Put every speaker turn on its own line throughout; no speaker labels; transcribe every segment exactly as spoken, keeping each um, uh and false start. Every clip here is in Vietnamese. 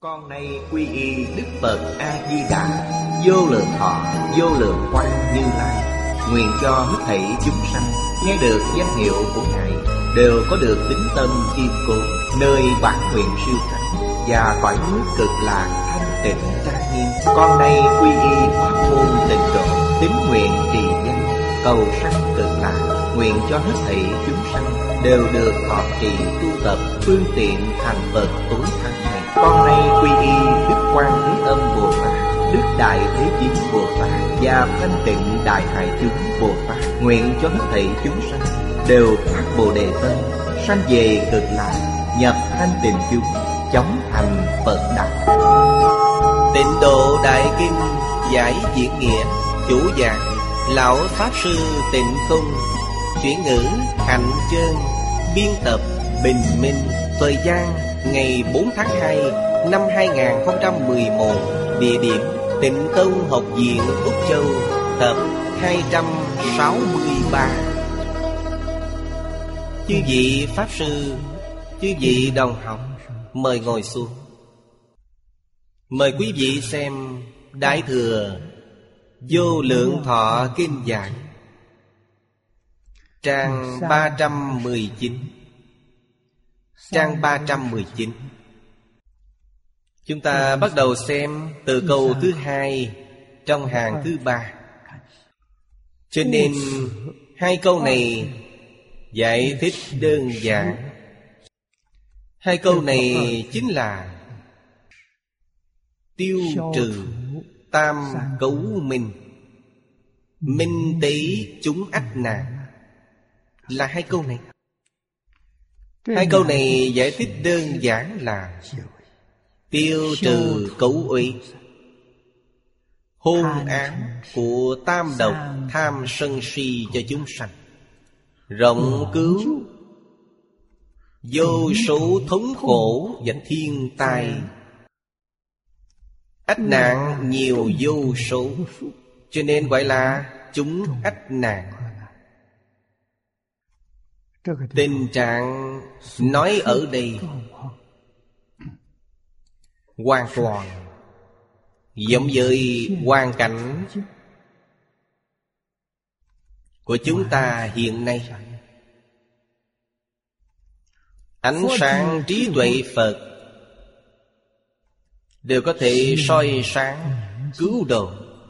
Con nay quy y Đức Phật A-di-đà, vô lượng thọ, vô lượng quang Như Lai. Nguyện cho hết thảy chúng sanh nghe được danh hiệu của Ngài đều có được tín tâm kiên cố, nơi bản nguyện siêu thắng và cõi nước cực lạc thanh tịnh trang nghiêm. Con nay quy y pháp môn tịnh độ, tín nguyện trì danh, cầu sanh cực lạc. Nguyện cho hết thảy chúng sanh đều được thọ trì tu tập phương tiện thành Phật tối thắng này. Con nay quy y Đức Quan Thế Âm Bồ Tát, Đức Đại Thế Chí Bồ Tát và Thanh Tịnh Đại Hải Chúng Bồ Tát. Nguyện cho hết thảy chúng sanh đều phát Bồ Đề tâm, sanh về cực lạc, nhập thanh tịnh chúng, chóng thành Phật đạo. Tịnh Độ Đại Kinh giải diễn nghĩa. Chủ giảng Lão Pháp Sư Tịnh Không. Chuyển ngữ Hạnh Chơn. Biên tập Bình Minh. Thời gian ngày bốn tháng hai năm hai nghìn không trăm mười một. Địa điểm Tịnh Tông Học viện Úc Châu. Tập hai trăm sáu mươi ba. Chư vị Pháp Sư, chư vị đồng học, mời ngồi xuống. Mời quý vị xem Đại Thừa Vô Lượng Thọ Kinh Giảng, trang ba trăm mười chín. Trang ba trăm mười chín. Chúng ta bắt đầu xem từ câu thứ hai trong hàng thứ ba. Cho nên hai câu này giải thích đơn giản. Hai câu này chính là tiêu trừ tam cấu minh, minh tỷ chúng ách nạn, là hai câu này. Hai câu này giải thích đơn giản là tiêu trừ cấu uy, hôn án của tam độc tham sân si cho chúng sanh, rộng cứu vô số thống khổ và thiên tai, ách nạn nhiều vô số, cho nên gọi là chúng ách nạn. Tình trạng nói ở đây hoàn toàn giống với hoàn cảnh của chúng ta hiện nay. Ánh sáng trí tuệ Phật đều có thể soi sáng cứu độ.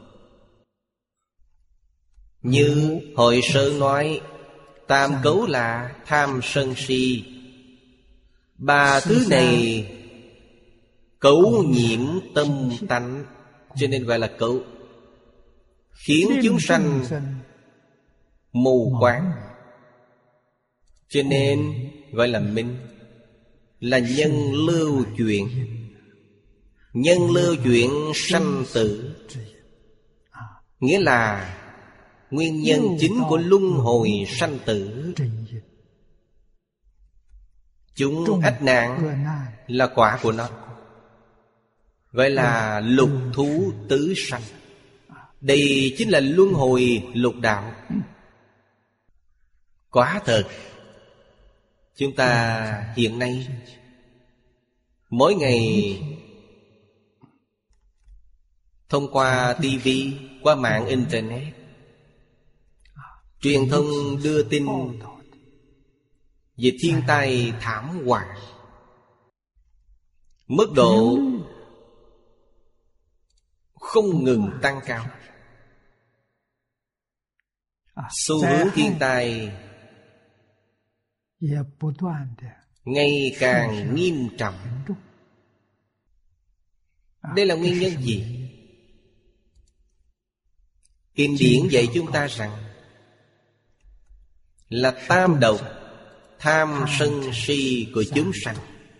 Như Hội Sơ nói, tam cấu là tham sân si. Ba thứ này cấu nhiễm tâm tánh, cho nên gọi là cấu, khiến chúng sanh mù quáng, cho nên gọi là minh, là nhân lưu chuyển. Nhân lưu chuyển sanh tử, nghĩa là nguyên nhân chính của luân hồi sanh tử. Chúng ách nạn là quả của nó, gọi là lục thú tứ sanh. Đây chính là luân hồi lục đạo. Quả thật, chúng ta hiện nay mỗi ngày thông qua ti vi, qua mạng internet, truyền thông đưa tin về thiên tai thảm họa, mức độ không ngừng tăng cao. Xu hướng thiên tai ngày càng nghiêm trọng. Đây là nguyên nhân gì? Kinh điển dạy chúng ta rằng là tam độc tham sân si của chúng sanh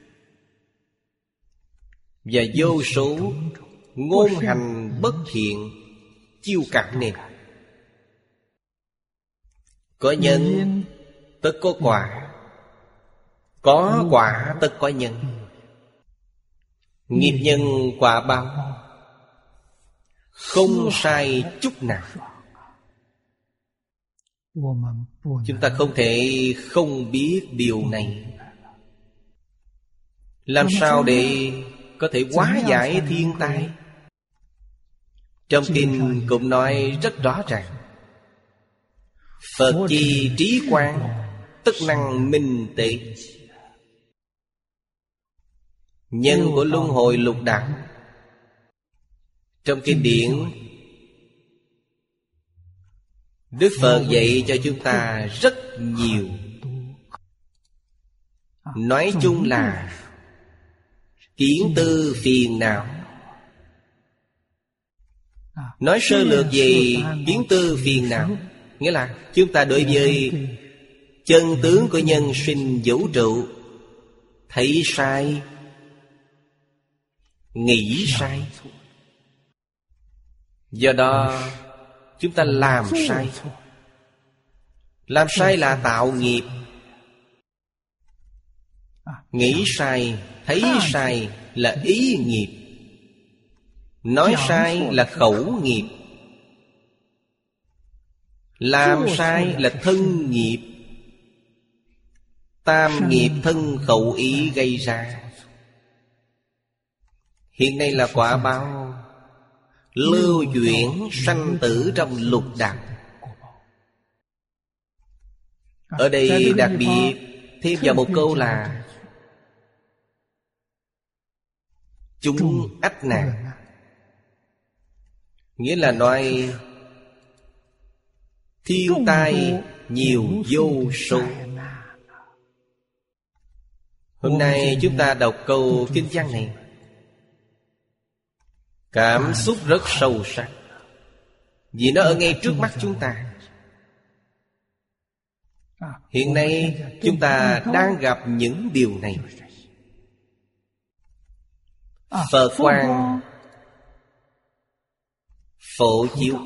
và vô số ngôn hành bất thiện chiêu cảm nên. Có nhân tất có quả, có quả tất có nhân. Nghiệp nhân quả báo, không sai chút nào. Chúng ta không thể không biết điều này. Làm sao để có thể hóa giải thiên tai. Trong kinh cũng nói rất rõ ràng: Phật chi trí quang, tất năng minh tệ. Nhân của luân hồi lục đạo. Trong kinh điển, Đức Phật dạy cho chúng ta rất nhiều. Nói chung là kiến tư phiền não. Nói sơ lược về kiến tư phiền não, nghĩa là chúng ta đối với chân tướng của nhân sinh vũ trụ thấy sai, nghĩ sai. Do đó chúng ta làm sai. Làm sai là tạo nghiệp. Nghĩ sai, thấy sai là ý nghiệp. Nói sai là khẩu nghiệp. Làm sai là thân nghiệp. Tam nghiệp thân khẩu ý gây ra. Hiện nay là quả báo lưu chuyển sanh tử trong lục đạo. Ở đây đặc biệt thêm vào một câu là chúng ách nạn. Nghĩa là nói thiên tai nhiều vô số. Hôm nay chúng ta đọc câu kinh văn này, cảm xúc rất sâu sắc, vì nó ở ngay trước mắt chúng ta. Hiện nay chúng ta đang gặp những điều này. Phật quang phổ chiếu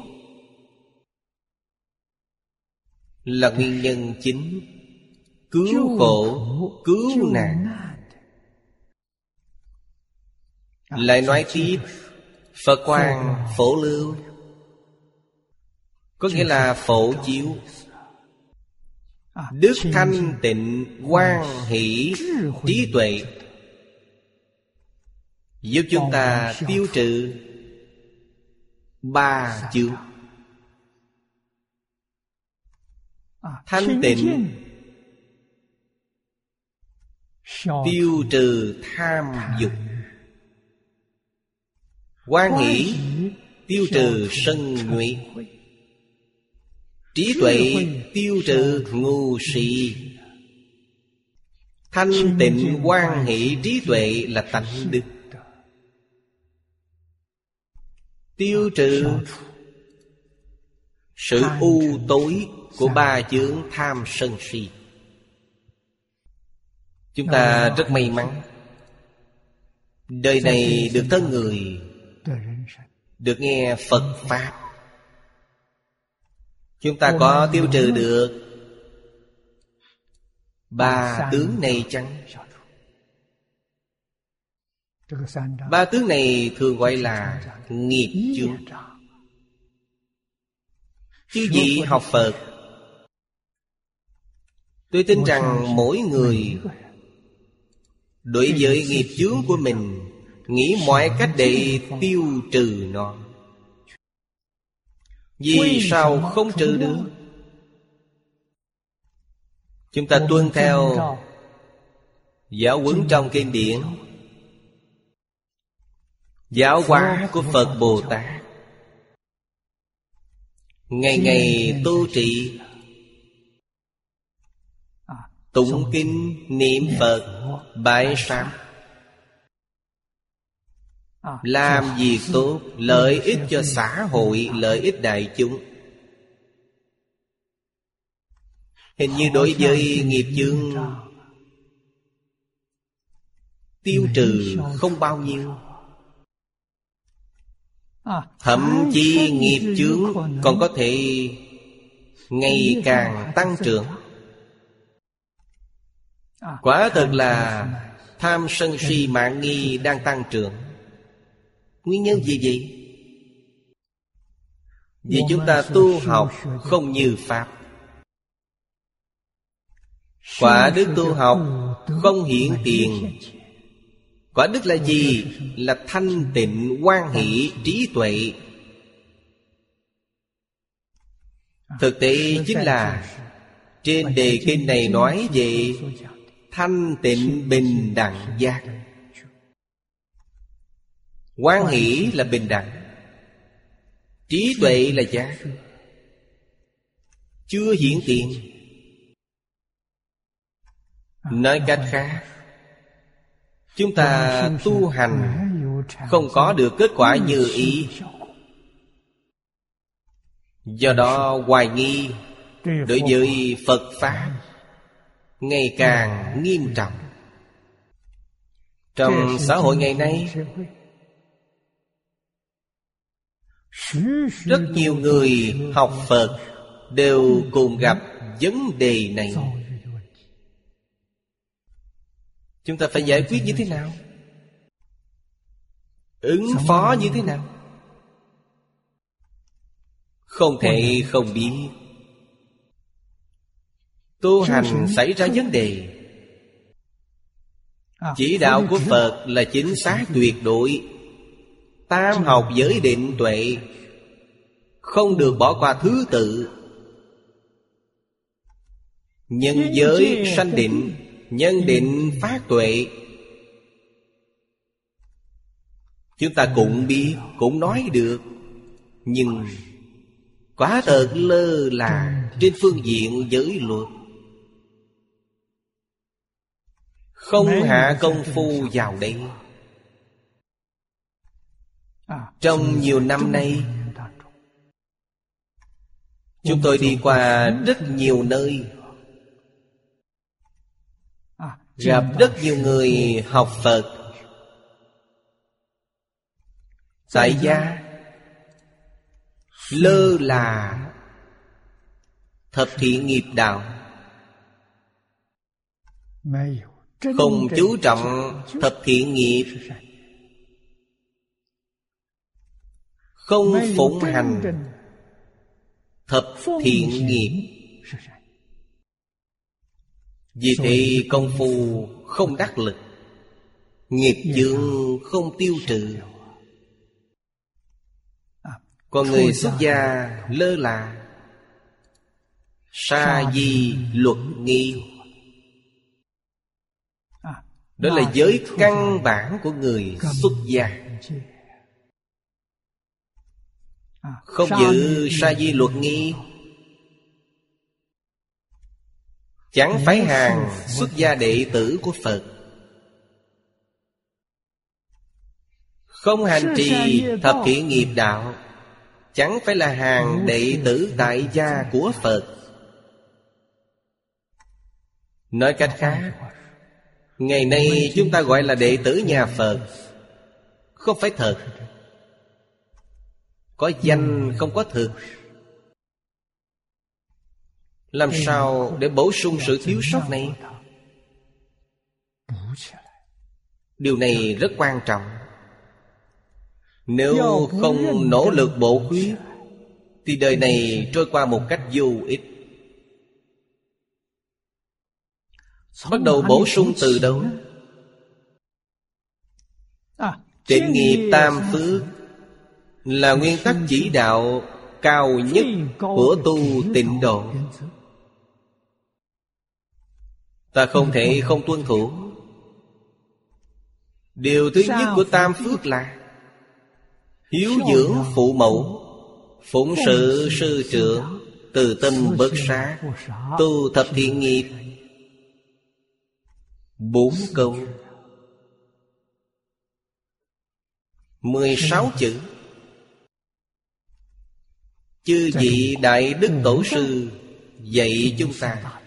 là nguyên nhân chính cứu khổ, cứu nạn. Lại nói tiếp, Phật quang phổ lưu, có nghĩa là phổ chiếu. Đức thanh tịnh hoan hỷ trí tuệ giúp chúng ta tiêu trừ ba chướng. Thanh tịnh tiêu trừ tham dục. Hoan hỷ tiêu trừ sân nhuệ. Trí tuệ tiêu trừ ngu si. Thanh tịnh hoan hỷ trí tuệ là tánh đức. Tiêu trừ sự u tối của ba chướng tham sân si. Chúng ta rất may mắn, đời này được thân người, được nghe Phật Pháp. Chúng ta có tiêu trừ được ba tướng này chăng? Ba tướng này thường gọi là nghiệp chướng. Chư vị học Phật, tôi tin rằng mỗi người đối với nghiệp chướng của mình nghĩ mọi cách để tiêu trừ nó. Vì sao không trừ được? Chúng ta tuân theo giáo huấn trong kinh điển, giáo hóa của Phật Bồ Tát. Ngày ngày tu trì, tụng kinh, niệm Phật, bái sám, làm việc tốt, lợi ích cho xã hội, lợi ích đại chúng. Hình như đối với nghiệp chướng tiêu trừ không bao nhiêu. Thậm chí nghiệp chướng còn có thể ngày càng tăng trưởng. Quả thật là tham sân si mạn nghi đang tăng trưởng. Nguyên nhân gì vậy? Vì chúng ta tu học không như Pháp. Quả đức tu học không hiển tiền, Quả đức là gì? Là thanh tịnh, hoan hỷ, trí tuệ. Thực tế chính là trên đề kinh này nói về thanh tịnh bình đẳng giác. Hoan hỷ là bình đẳng, trí tuệ là giác, chưa hiển tiền. Nói cách khác, chúng ta tu hành không có được kết quả như ý. Do đó hoài nghi đối với Phật Pháp ngày càng nghiêm trọng. Trong xã hội ngày nay, rất nhiều người học Phật đều cùng gặp vấn đề này. Chúng ta phải giải quyết như thế nào? Ứng phó như thế nào? Không thể không biết. Tu hành xảy ra vấn đề, chỉ đạo của Phật là chính xác tuyệt đối. Tam học giới định tuệ, không được bỏ qua thứ tự. Nhân giới sanh định, nhân định phát tuệ. Chúng ta cũng biết, cũng nói được, nhưng quả thật lơ là trên phương diện giới luật, không hạ công phu vào đây. Trong nhiều năm nay, chúng tôi đi qua rất nhiều nơi, gặp rất nhiều người học Phật tại gia lơ là thập thiện nghiệp đạo, không chú trọng thập thiện nghiệp, không phụng hành thập thiện nghiệp. Vì thế công phu không đắc lực, nghiệp chướng không tiêu trừ. Còn người xuất gia lơ là, sa di luật nghi. Đó là giới căn bản của người xuất gia. Không giữ sa di luật nghi, chẳng phải hàng xuất gia đệ tử của Phật. Không hành trì thập thiện nghiệp đạo, chẳng phải là hàng đệ tử tại gia của Phật. Nói cách khác, ngày nay chúng ta gọi là đệ tử nhà Phật, không phải thật. Có danh không có thực. Làm sao để bổ sung sự thiếu sót này? Điều này rất quan trọng. Nếu không nỗ lực bổ khuyết, thì đời này trôi qua một cách vô ích. Bắt đầu bổ sung từ đâu? Tịnh nghiệp tam phước là nguyên tắc chỉ đạo cao nhất của tu tịnh độ. Ta không thể không tuân thủ. Điều thứ nhất của tam phước là hiếu dưỡng phụ mẫu, phụng sự sư trưởng, từ tâm bất sát, tu thập thiện nghiệp. Bốn câu, mười sáu chữ. Chư vị Đại Đức Tổ Sư dạy chúng ta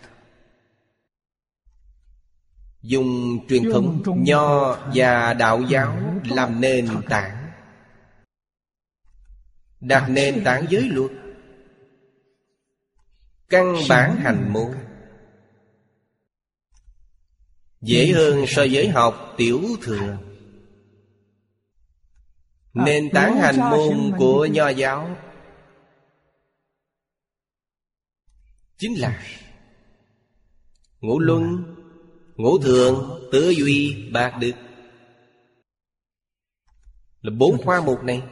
dùng truyền thống Nho và Đạo giáo làm nền tảng, đặt nền tảng giới luật, căn bản hành môn, dễ hơn so với học tiểu thừa. Nền tảng hành môn của Nho giáo chính là ngũ luân, ngũ thường, tứ duy, bát đức. là bốn khoa mục này.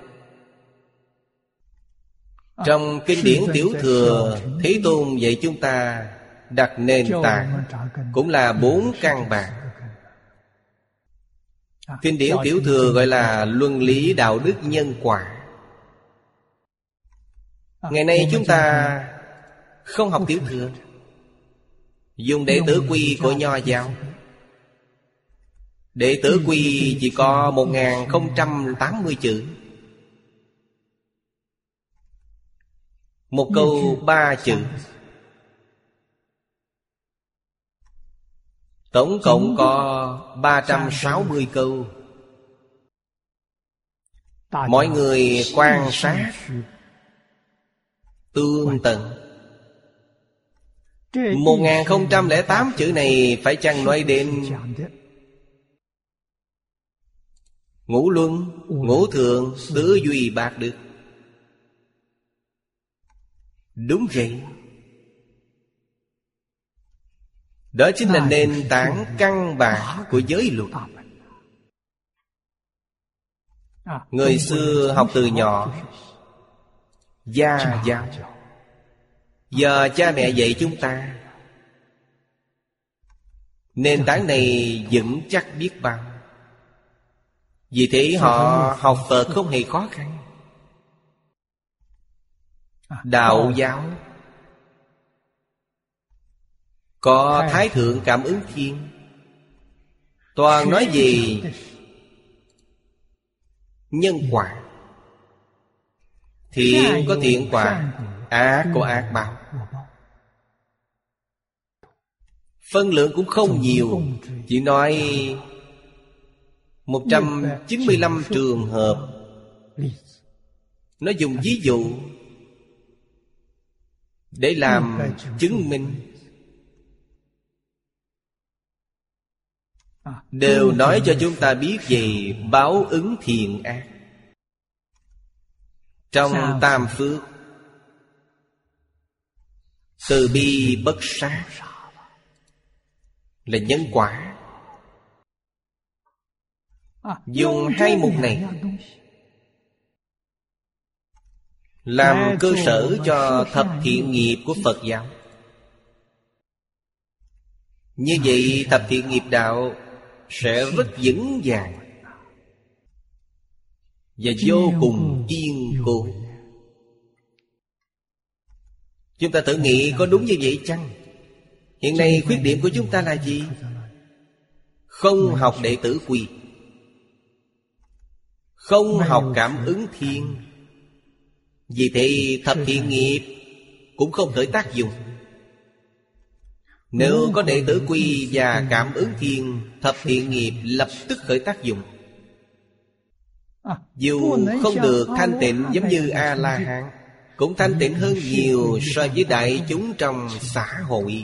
Trong kinh điển Tiểu Thừa, Thế Tôn dạy chúng ta đặt nền tảng cũng là bốn căn bản. Kinh điển Tiểu Thừa gọi là luân lý đạo đức nhân quả. Ngày nay chúng ta không học Tiểu Thừa, dùng đệ tử quy của Nho giáo. Đệ tử quy chỉ có một nghìn không trăm tám mươi chữ, một câu ba chữ. Tổng cộng có ba trăm sáu mươi câu. Mọi người quan sát tương tận. Một nghìn không trăm lẻ tám chữ này phải chăng nói đến ngũ luân, ngũ thượng, tứ duy bát đức? Đúng vậy. Đó chính là nền tảng căn bản của giới luật. Người xưa học từ nhỏ, gia giáo. Giờ cha mẹ dạy chúng ta, nền tảng này vững chắc biết bao. Vì thế họ học Phật không hề khó khăn. Đạo giáo có Thái Thượng Cảm Ứng Thiên, toàn nói về nhân quả. Thiện có thiện quả, ác có ác báo. Phân lượng cũng không nhiều, chỉ nói một trăm chín mươi lăm trường hợp. Nó dùng ví dụ để làm chứng minh. Đều nói cho chúng ta biết về báo ứng thiện ác. Trong tam phước, từ bi bất sát là nhân quả. Dùng hai mục này làm cơ sở cho thập thiện nghiệp của Phật giáo. Như vậy thập thiện nghiệp đạo sẽ rất vững vàng và vô cùng kiên cố. Chúng ta thử nghĩ có đúng như vậy chăng? Hiện nay khuyết điểm của chúng ta là gì? Không học đệ tử quy, không học cảm ứng thiên. Vì thế thập thiện nghiệp cũng không khởi tác dụng. Nếu có đệ tử quy và cảm ứng thiên, thập thiện nghiệp lập tức khởi tác dụng. Dù không được thanh tịnh giống như A-la-hán, cũng thanh tịnh hơn nhiều so với đại chúng trong xã hội.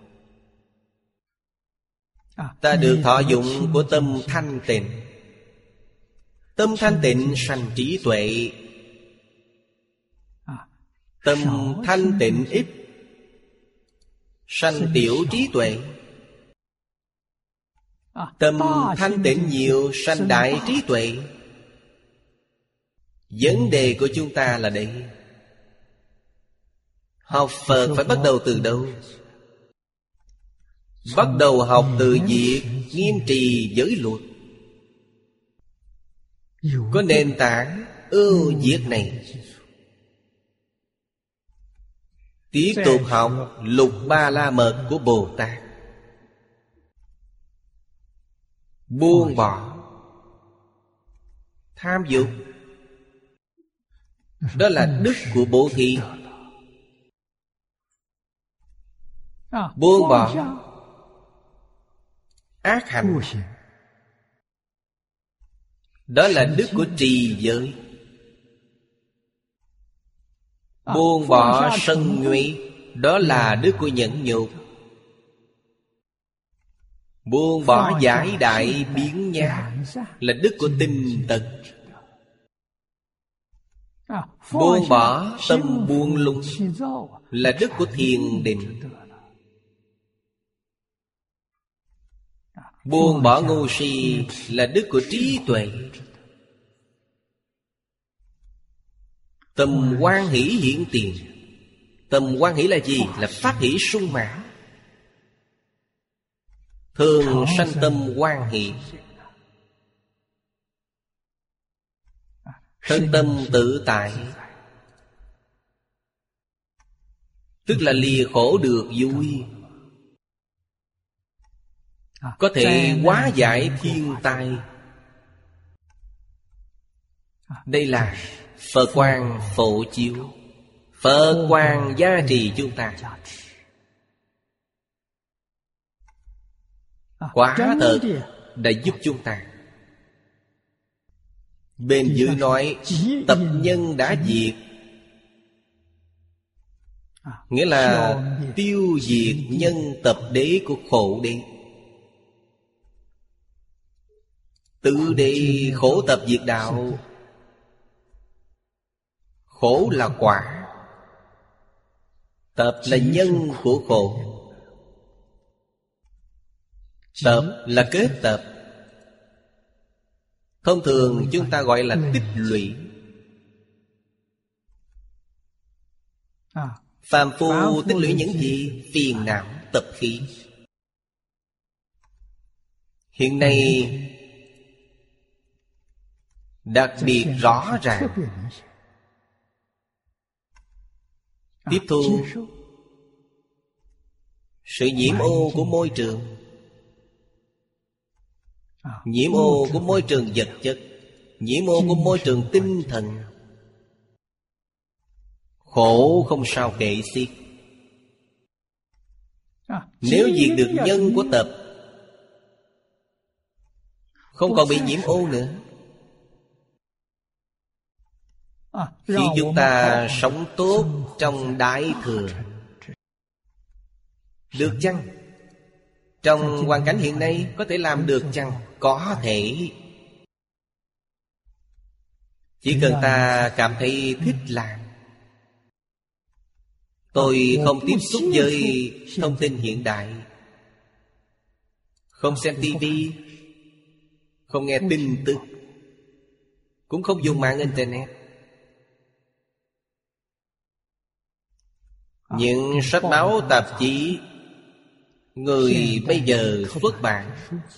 Ta được thọ dụng của tâm thanh tịnh. Tâm thanh tịnh sanh trí tuệ. Tâm thanh tịnh ít sanh tiểu trí tuệ. Tâm thanh tịnh nhiều sanh đại trí tuệ. Vấn đề của chúng ta là đây. Học Phật phải bắt đầu từ đâu? Bắt đầu học từ việc nghiêm trì giới luật. Có nền tảng ưu việt này, tiếp tục học Lục Ba La Mật của Bồ Tát. Buông bỏ tham dục, đó là đức của bố thí. Buông bỏ ác hành, đó là đức của trì giới. Buông bỏ sân nhuệ, đó là đức của nhẫn nhục. Buông bỏ giải đại biến nhát, là đức của tinh tấn. Buông bỏ tâm buông lung, là đức của thiền định. Buông bỏ ngu si, là đức của trí tuệ. Tâm hoan hỷ hiện tiền. Tâm hoan hỷ là gì? Là phát hỷ sung mãn. Thường sanh tâm hoan hỷ. Thân tâm tự tại, tức là lìa khổ được vui, có thể hóa giải thiên tai. Đây là Phật quang phổ chiếu, Phật quang gia trì chúng ta. Quả thật đã giúp chúng ta. Bên dưới nói tập nhân đã diệt, nghĩa là tiêu diệt nhân tập đế của khổ đế. Tự đế khổ tập diệt đạo. Khổ là quả, tập là nhân của khổ. Tập là kết tập. Thông thường chúng ta gọi là tích lũy. Phàm phu tích lũy những gì? Phiền não, tập khí. Hiện nay đặc biệt rõ ràng. Tiếp thu sự nhiễm ô của môi trường, nhiễm ô của môi trường vật chất, nhiễm ô của môi trường tinh thần. Khổ không sao kể xiết. Nếu diệt được nhân của tập, không còn bị nhiễm ô nữa, khi chúng ta sống tốt trong đại thừa. Được chăng? Trong hoàn cảnh hiện nay có thể làm được chăng? Có thể. Chỉ cần ta cảm thấy thích làm. Tôi không tiếp xúc với thông tin hiện đại, không xem tivi, không nghe tin tức, cũng không dùng mạng internet. Những sách báo tạp chí người bây giờ xuất bản,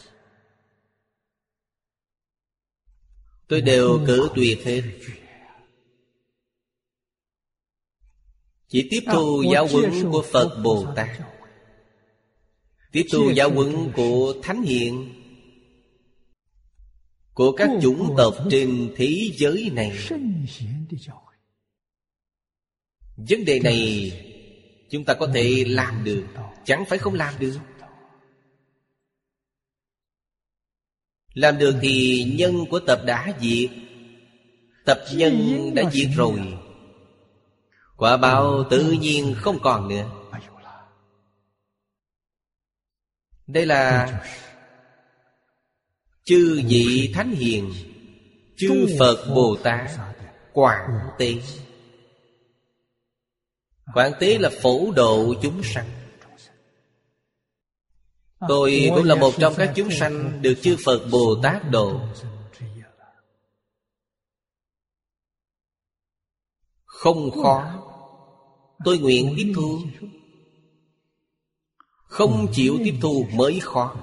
tôi đều cử tuyệt hết. Chỉ tiếp thu giáo huấn của Phật Bồ Tát, tiếp thu giáo huấn của Thánh Hiền, của các chủng tộc trên thế giới này. Vấn đề này chúng ta có thể làm được, chẳng phải không làm được. Làm được thì nhân của tập đã diệt. Tập nhân đã diệt rồi, quả báo tự nhiên không còn nữa. Đây là chư vị Thánh Hiền, chư Phật Bồ Tát quảng tế. Quảng tế là phổ độ chúng sanh. Tôi cũng là một trong các chúng sanh được chư Phật Bồ Tát độ. Không khó, tôi nguyện tiếp thu. Không chịu tiếp thu mới khó.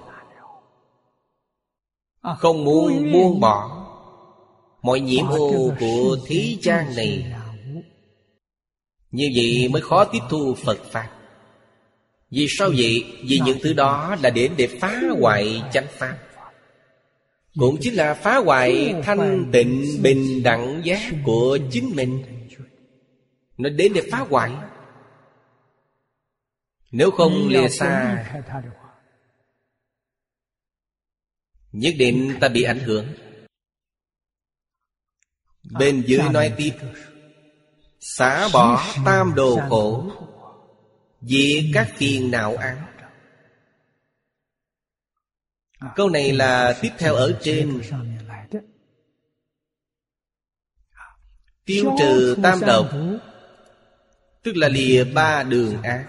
Không muốn buông bỏ mọi nhiễm ô của thế gian này, như vậy mới khó tiếp thu Phật Pháp. Vì sao vậy? Vì những thứ đó là đến để phá hoại chánh Pháp, cũng chính là phá hoại thanh tịnh bình đẳng giác của chính mình. Nó đến để phá hoại. Nếu không lìa xa, nhất định ta bị ảnh hưởng. Bên dưới nói tiếp: xả bỏ tam đồ khổ, diệt các phiền não ám. Câu này là tiếp theo ở trên. Tiêu trừ tam độc, tức là lìa ba đường ác,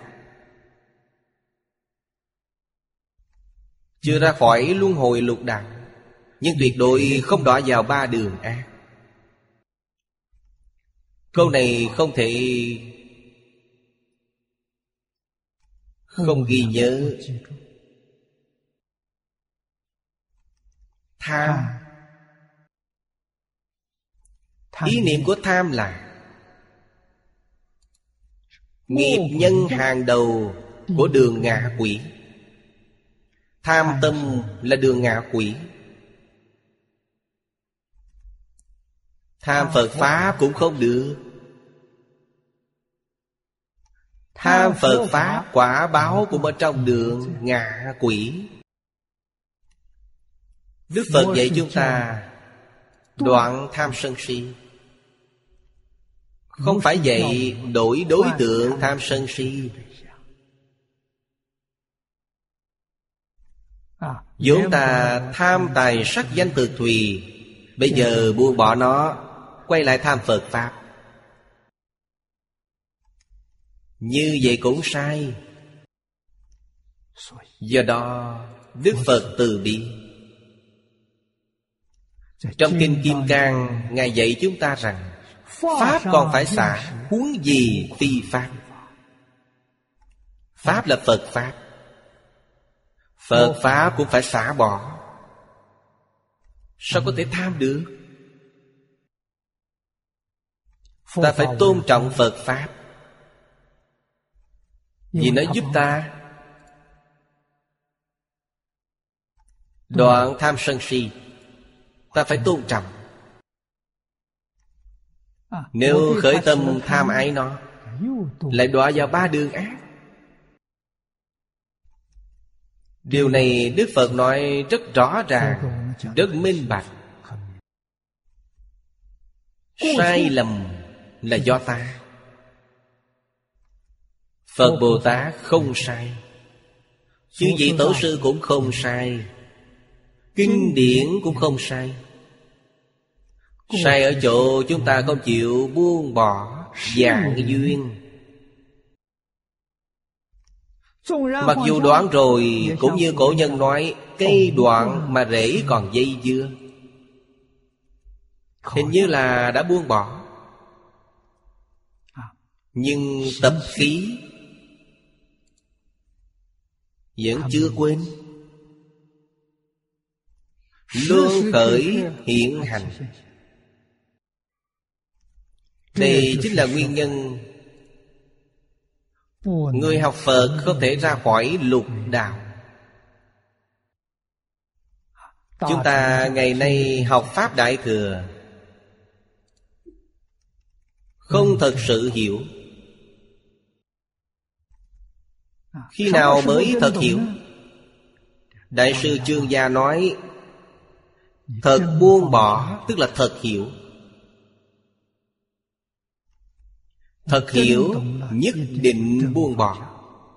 chưa ra khỏi luân hồi lục đạo, nhưng tuyệt đối không đọa vào ba đường ác. Câu này không thể không ghi nhớ. Tham. Ý niệm của tham là nghiệp nhân hàng đầu của đường ngạ quỷ. Tham tâm là đường ngạ quỷ. Tham Phật Pháp cũng không được. Tham Phật Pháp quả báo cũng ở trong đường ngạ quỷ. Đức Phật dạy chúng ta đoạn tham sân si. Không phải dạy đổi đối tượng tham sân si. vốn ta tham tài sắc danh thực thùy, bây giờ buông bỏ nó, quay lại tham Phật Pháp. Như vậy cũng sai. Do đó Đức Phật từ bi. Trong Kinh Kim Cang, Ngài dạy chúng ta rằng Pháp còn phải xả, huống gì phi Pháp. Pháp là Phật Pháp, Phật Pháp cũng phải xả bỏ. Sao có thể tham được? Ta phải tôn trọng Phật Pháp, vì nó giúp ta đoạn tham sân si. Ta phải tôn trọng. Nếu khởi tâm tham ái nó, lại đọa vào ba đường ác. Điều này Đức Phật nói rất rõ ràng, rất minh bạch. Sai lầm là do ta. Phật Bồ Tát không sai, chư vị tổ sư cũng không sai, kinh điển cũng không sai. Sai ở chỗ chúng ta không chịu buông bỏ dạng duyên. Mặc dù đoạn rồi, cũng như cổ nhân nói, cây đoạn mà rễ còn dây dưa. Hình như là đã buông bỏ, nhưng tập khí vẫn chưa quên, luôn khởi hiện hành. Đây chính là nguyên nhân người học Phật không thể ra khỏi lục đạo. Chúng ta ngày nay học Pháp Đại Thừa không thật sự hiểu. Khi nào mới thật hiểu? Đại sư Chương Gia nói, thật buông bỏ tức là thật hiểu. Thật hiểu nhất định buông bỏ.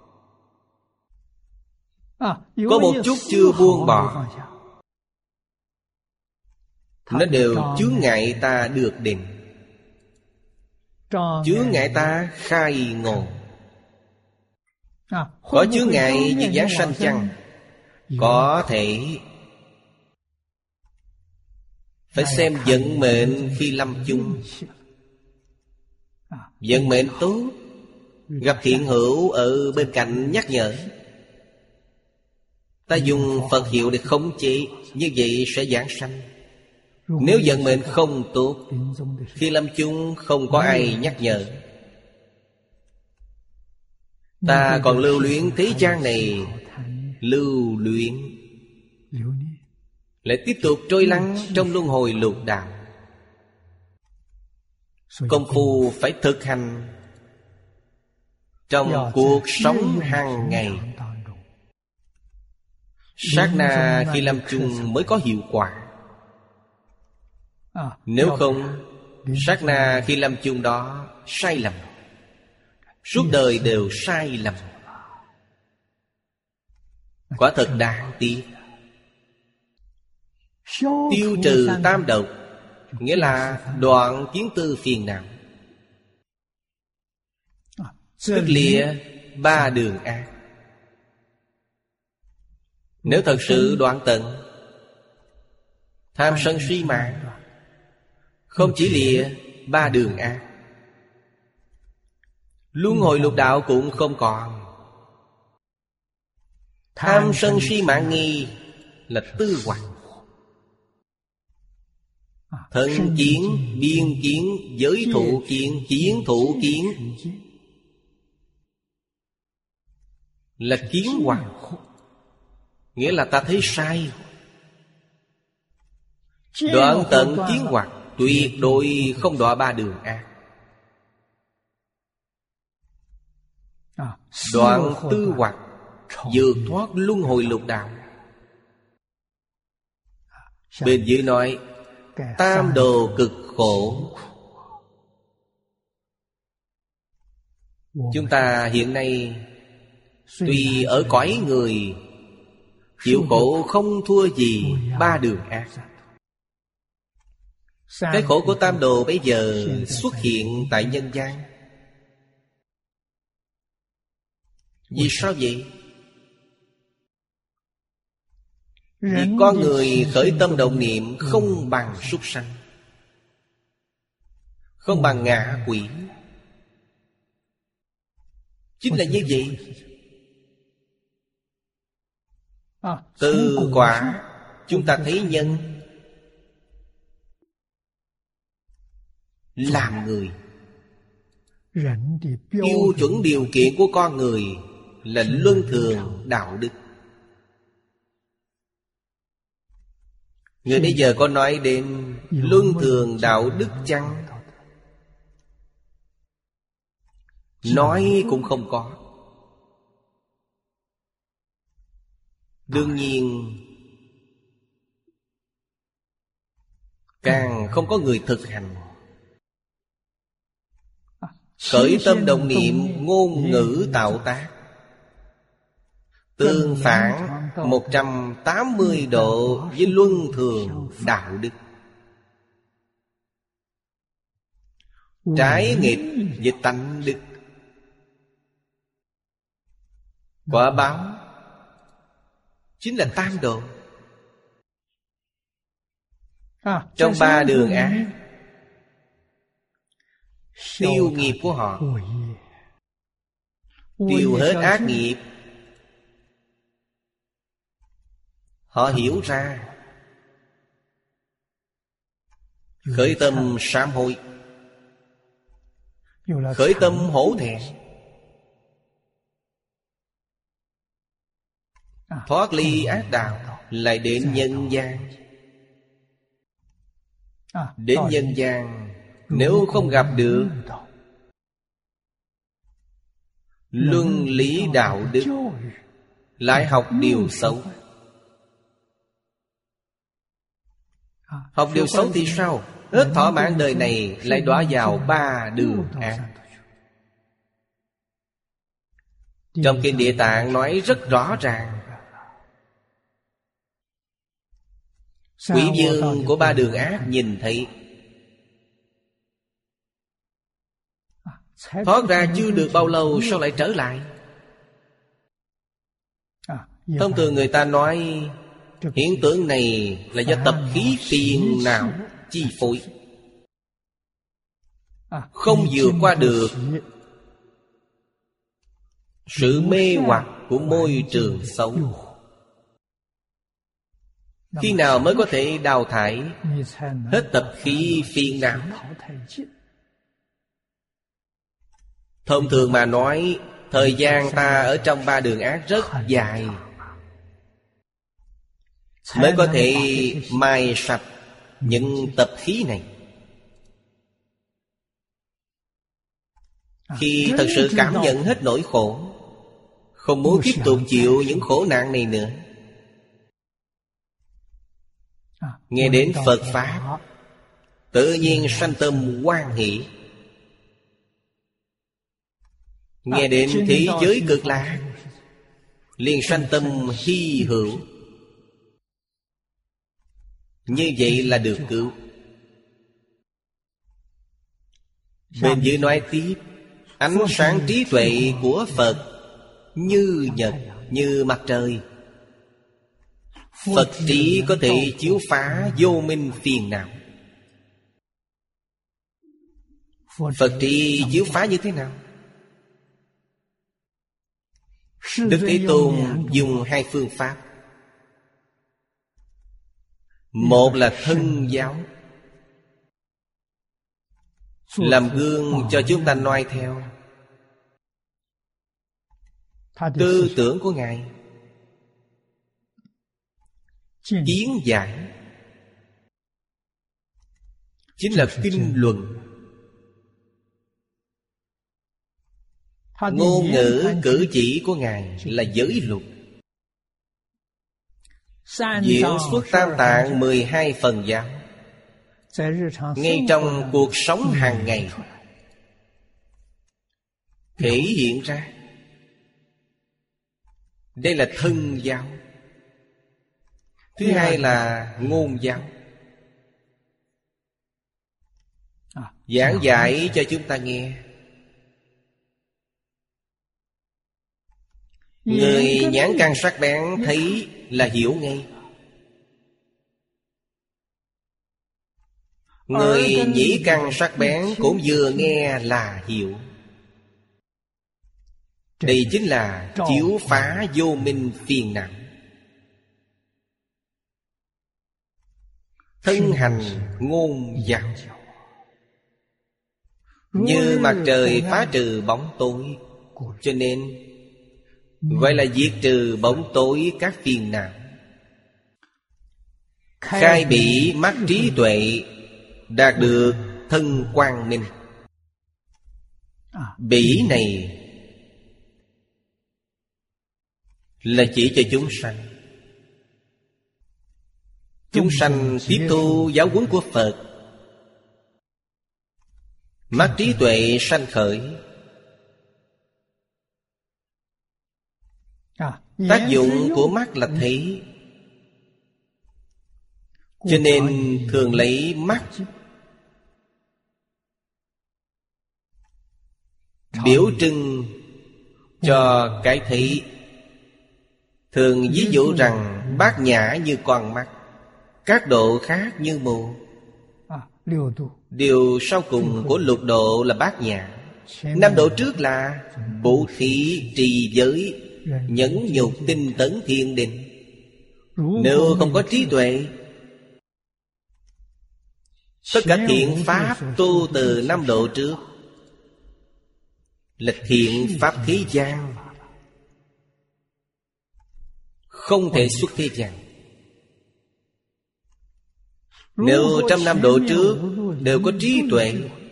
Có một chút chưa buông bỏ, nó đều chướng ngại ta được định, chướng ngại ta khai ngộ. Có chướng ngại như giảng sanh chăng? Có thể. Phải xem vận mệnh khi lâm chung. Vận mệnh tốt, gặp thiện hữu ở bên cạnh nhắc nhở, ta dùng Phật hiệu để khống chế, như vậy sẽ giảng sanh. Nếu vận mệnh không tốt, khi lâm chung không có ai nhắc nhở, ta còn lưu luyến thế gian này, lưu luyến, lại tiếp tục trôi lăn trong luân hồi lục đạo. Công phu phải thực hành trong cuộc sống hàng ngày. Sát na khi lâm chung mới có hiệu quả. Nếu không, sát na khi lâm chung đó sai lầm, suốt đời đều sai lầm. Quả thật đáng tiếc. Tiêu trừ tam độc, nghĩa là đoạn kiến tư phiền não, tức lìa ba đường ác. Nếu thật sự đoạn tận tham sân si mạng, không chỉ lìa ba đường ác, Luân hồi lục đạo cũng không còn. Tham sân si mạng nghi là tư hoặc. Thân kiến, biên kiến, giới thụ kiến, kiến thụ kiến là kiến hoặc. Nghĩa là ta thấy sai. Đoạn tận kiến hoặc, tuyệt đối không đọa ba đường ác. Đoạn tư hoặc, vượt thoát luân hồi lục đạo. Bên dưới nói tam đồ cực khổ. Chúng ta hiện nay tuy ở cõi người, chịu khổ không thua gì ba đường ác. Cái khổ của tam đồ bây giờ xuất hiện tại nhân gian. Vì sao vậy? Vì con người khởi tâm động niệm không bằng súc sanh, không bằng ngạ quỷ. Chính là như vậy. Từ quả chúng ta thấy nhân làm người. Tiêu chuẩn điều kiện của con người là luân thường đạo đức. Người bây giờ có nói đến luân thường đạo đức chăng? Nói cũng không có. Đương nhiên càng không có người thực hành. Khởi tâm động niệm, ngôn ngữ tạo tác tương phản một trăm tám mươi độ với luân thường đạo đức. Trái nghịch với tánh đức. Quả báo chính là tam độ. Trong ba đường ác, tiêu nghiệp của họ, tiêu hết ác nghiệp. Họ hiểu ra, khởi tâm sám hối, khởi tâm hổ thẹn, thoát ly ác đạo, lại đến nhân gian. Đến nhân gian, nếu không gặp được luân lý đạo đức, lại học điều xấu. Học điều xấu thì sao? Hết thỏa mãn đời này, lại đọa vào ba đường ác. Trong kinh Địa Tạng nói rất rõ ràng, quỷ vương của ba đường ác nhìn thấy, thoát ra chưa được bao lâu sao lại trở lại? Thông thường người ta nói hiện tượng này là do tập khí phiền não chi phối, không vượt qua được sự mê hoặc của môi trường xấu. Khi nào mới có thể đào thải hết tập khí phiền não? Thông thường mà nói, thời gian ta ở trong ba đường ác rất dài, mới có thể mai sạch những tập khí này. Khi thật sự cảm nhận hết nỗi khổ, không muốn tiếp tục chịu những khổ nạn này nữa, nghe đến Phật Pháp, tự nhiên sanh tâm hoan hỷ. Nghe đến thế giới cực lạc, liền sanh tâm hy hữu. Như vậy là được cứu. Bên dưới nói tiếp, ánh sáng trí tuệ của Phật như nhật, như mặt trời. Phật trí có thể chiếu phá vô minh phiền não. Phật trí chiếu phá như thế nào? Đức Thế Tôn dùng hai phương pháp. Một là thân giáo, làm gương cho chúng ta noi theo. Tư tưởng của Ngài, kiến giải, chính là kinh luận. Ngôn ngữ cử chỉ của Ngài là giới luật. Diễn xuất tam tạng mười hai phần giáo, ngay trong cuộc sống hàng ngày thể hiện ra. Đây là thân giáo. Thứ hai là ngôn giáo, giảng giải cho chúng ta nghe. Người nhãn căn sắc bén thấy là hiểu ngay. Người nhĩ căn sắc bén cũng vừa nghe là hiểu. Đây chính là chiếu phá vô minh phiền não. Thân hành ngôn giáo, như mặt trời phá trừ bóng tối. Cho nên gọi là diệt trừ bóng tối các phiền não. Khai bỉ mắt trí tuệ, đạt được thân quang minh. Bỉ này là chỉ cho chúng sanh. Chúng sanh tiếp thu giáo huấn của Phật, mắt trí tuệ sanh khởi. Tác dụng của mắt là thấy. Cho nên thường lấy mắt biểu trưng cho cái thấy. Thường ví dụ rằng bát nhã như con mắt, các độ khác như mù. Điều sau cùng của lục độ là bát nhã. Năm độ trước là bố thí, trì giới, nhẫn nhục, tinh tấn, thiền định. Nếu không có trí tuệ, tất cả thiện pháp tu từ năm độ trước là thiện pháp thế gian, không thể xuất thế gian. Nếu trăm năm độ trước đều có trí tuệ,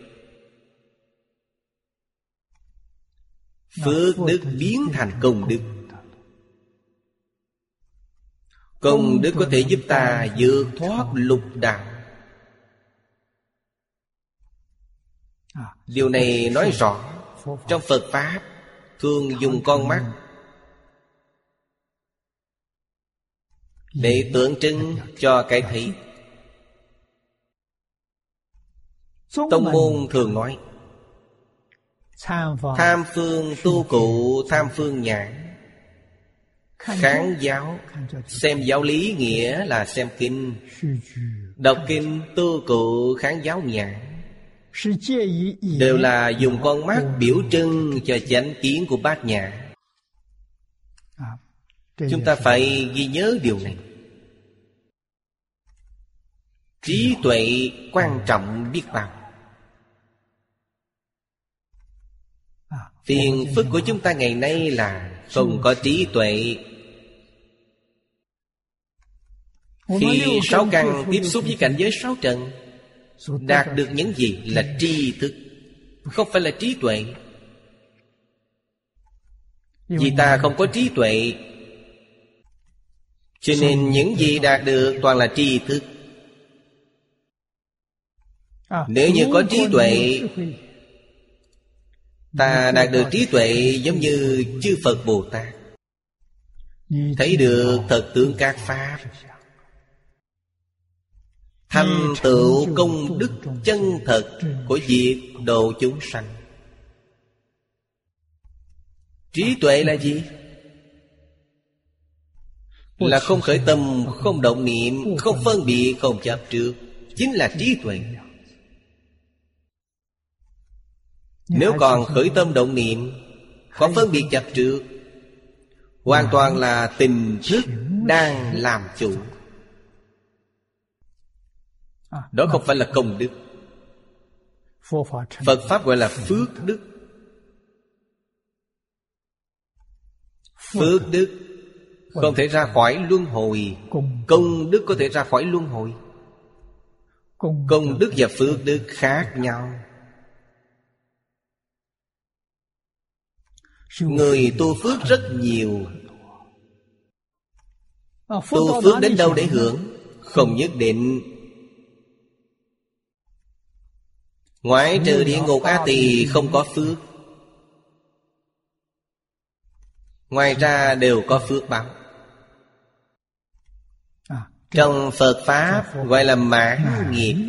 phước đức biến thành công đức. Công đức có thể giúp ta vượt thoát lục đạo. Điều này nói rõ trong Phật Pháp thường dùng con mắt để tượng trưng cho cái thấy. Tông môn thường nói tham phương tu cụ, tham phương nhãn. Kháng giáo, xem giáo lý nghĩa là xem kinh. Đọc kinh tu cụ, kháng giáo nhãn, đều là dùng con mắt biểu trưng cho chánh kiến của bát nhã. Chúng ta phải ghi nhớ điều này. Trí tuệ quan trọng biết bao. Phiền phức của chúng ta ngày nay là không có trí tuệ. Khi sáu căn tiếp xúc với cảnh giới sáu trần, đạt được những gì là tri thức, không phải là trí tuệ. Vì ta không có trí tuệ, cho nên những gì đạt được toàn là tri thức. Nếu như có trí tuệ, ta đạt được trí tuệ giống như chư Phật Bồ Tát, thấy được thật tướng các pháp, thành tựu công đức chân thật của việc độ chúng sanh. Trí tuệ là gì? Là không khởi tâm, không động niệm, không phân biệt, không chấp trước. Chính là trí tuệ. Nếu còn khởi tâm động niệm, có phân biệt chấp trước, Hoàn toàn là tình thức đang làm chủ. Đó không phải là công đức. Phật Pháp gọi là phước đức. Phước đức không thể ra khỏi luân hồi. Công đức có thể ra khỏi luân hồi. Công đức và phước đức khác nhau. Người tu phước rất nhiều. Tu phước đến đâu để hưởng? Không nhất định. Ngoại trừ địa ngục A Tỳ không có phước, ngoài ra đều có phước báo. Trong Phật Pháp gọi là mãn nghiệp.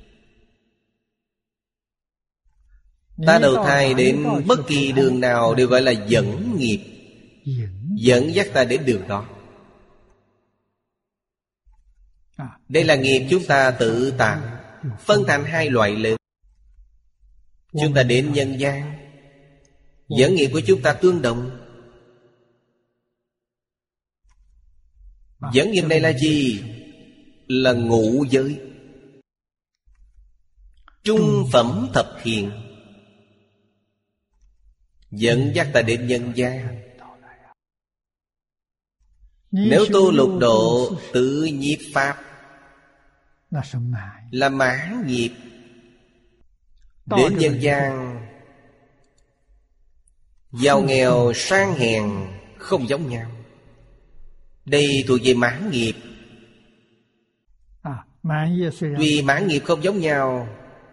Ta đầu thai đến bất kỳ đường nào đều gọi là dẫn nghiệp, dẫn dắt ta đến đường đó. Đây là nghiệp chúng ta tự tạo, phân thành hai loại lớn. Chúng ta đến nhân gian, dẫn nghiệp của chúng ta tương đồng. Dẫn nghiệp này là gì? Là ngũ giới, trung phẩm thập thiện, dẫn dắt ta đến nhân gian. Nếu tu lục độ tự nhiếp pháp là mãn nghiệp. Đến nhân gian, giàu nghèo sang hèn không giống nhau. Đây thuộc về mãn nghiệp. Vì mãn nghiệp không giống nhau,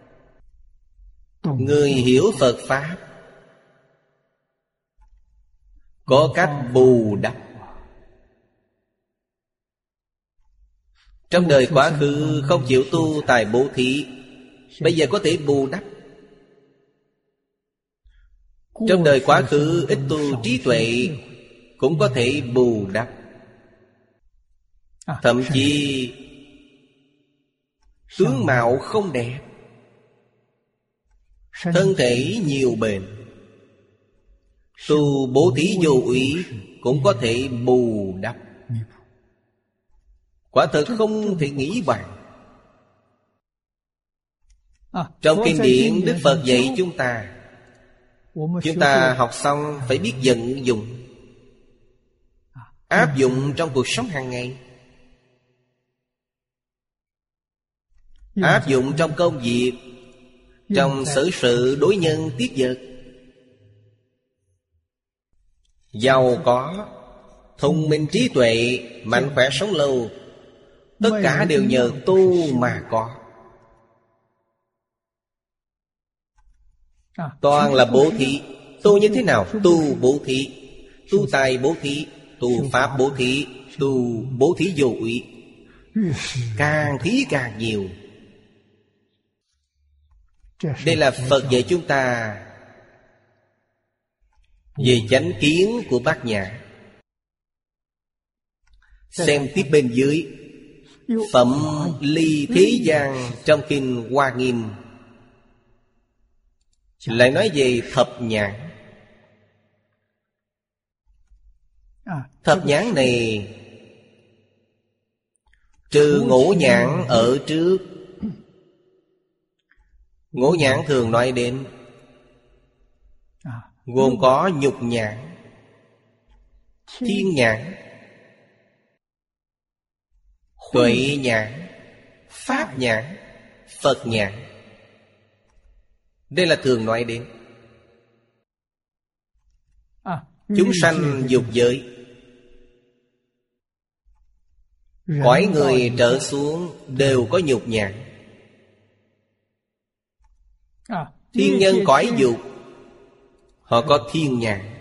người hiểu Phật Pháp có cách bù đắp. Trong đời quá khứ không chịu tu tài bố thí, bây giờ có thể bù đắp. Trong đời quá khứ ít tu trí tuệ, cũng có thể bù đắp. Thậm chí tướng mạo không đẹp, thân thể nhiều bệnh, tu bố thí vô úy cũng có thể bù đắp. Quả thật không thể nghĩ bàn. Trong kinh điển Đức Phật dạy chúng ta, chúng ta học xong phải biết vận dụng, áp dụng trong cuộc sống hàng ngày, áp dụng trong công việc, trong xử sự đối nhân tiếp vật. Giàu có, thông minh trí tuệ, mạnh khỏe sống lâu, tất cả đều nhờ tu mà có. Toàn là bố thí. Tu như thế nào? Tu bố thí, tu tài bố thí, tu pháp bố thí, tu bố thí vô úy. Càng thí càng nhiều. Đây là Phật dạy chúng ta về chánh kiến của Bát Nhã. Xem tiếp bên dưới Phẩm ly thế gian trong kinh Hoa Nghiêm lại nói về thập nhãn. Thập nhãn này trừ ngũ nhãn ở trước. Ngũ nhãn thường nói đến gồm có nhục nhãn, thiên nhãn, tuệ nhãn, pháp nhãn, Phật nhãn. Đây là thường nói đến. Chúng sanh dục giới, cõi người trở xuống đều có nhục nhãn. Thiên nhân cõi dục, họ có thiên nhãn.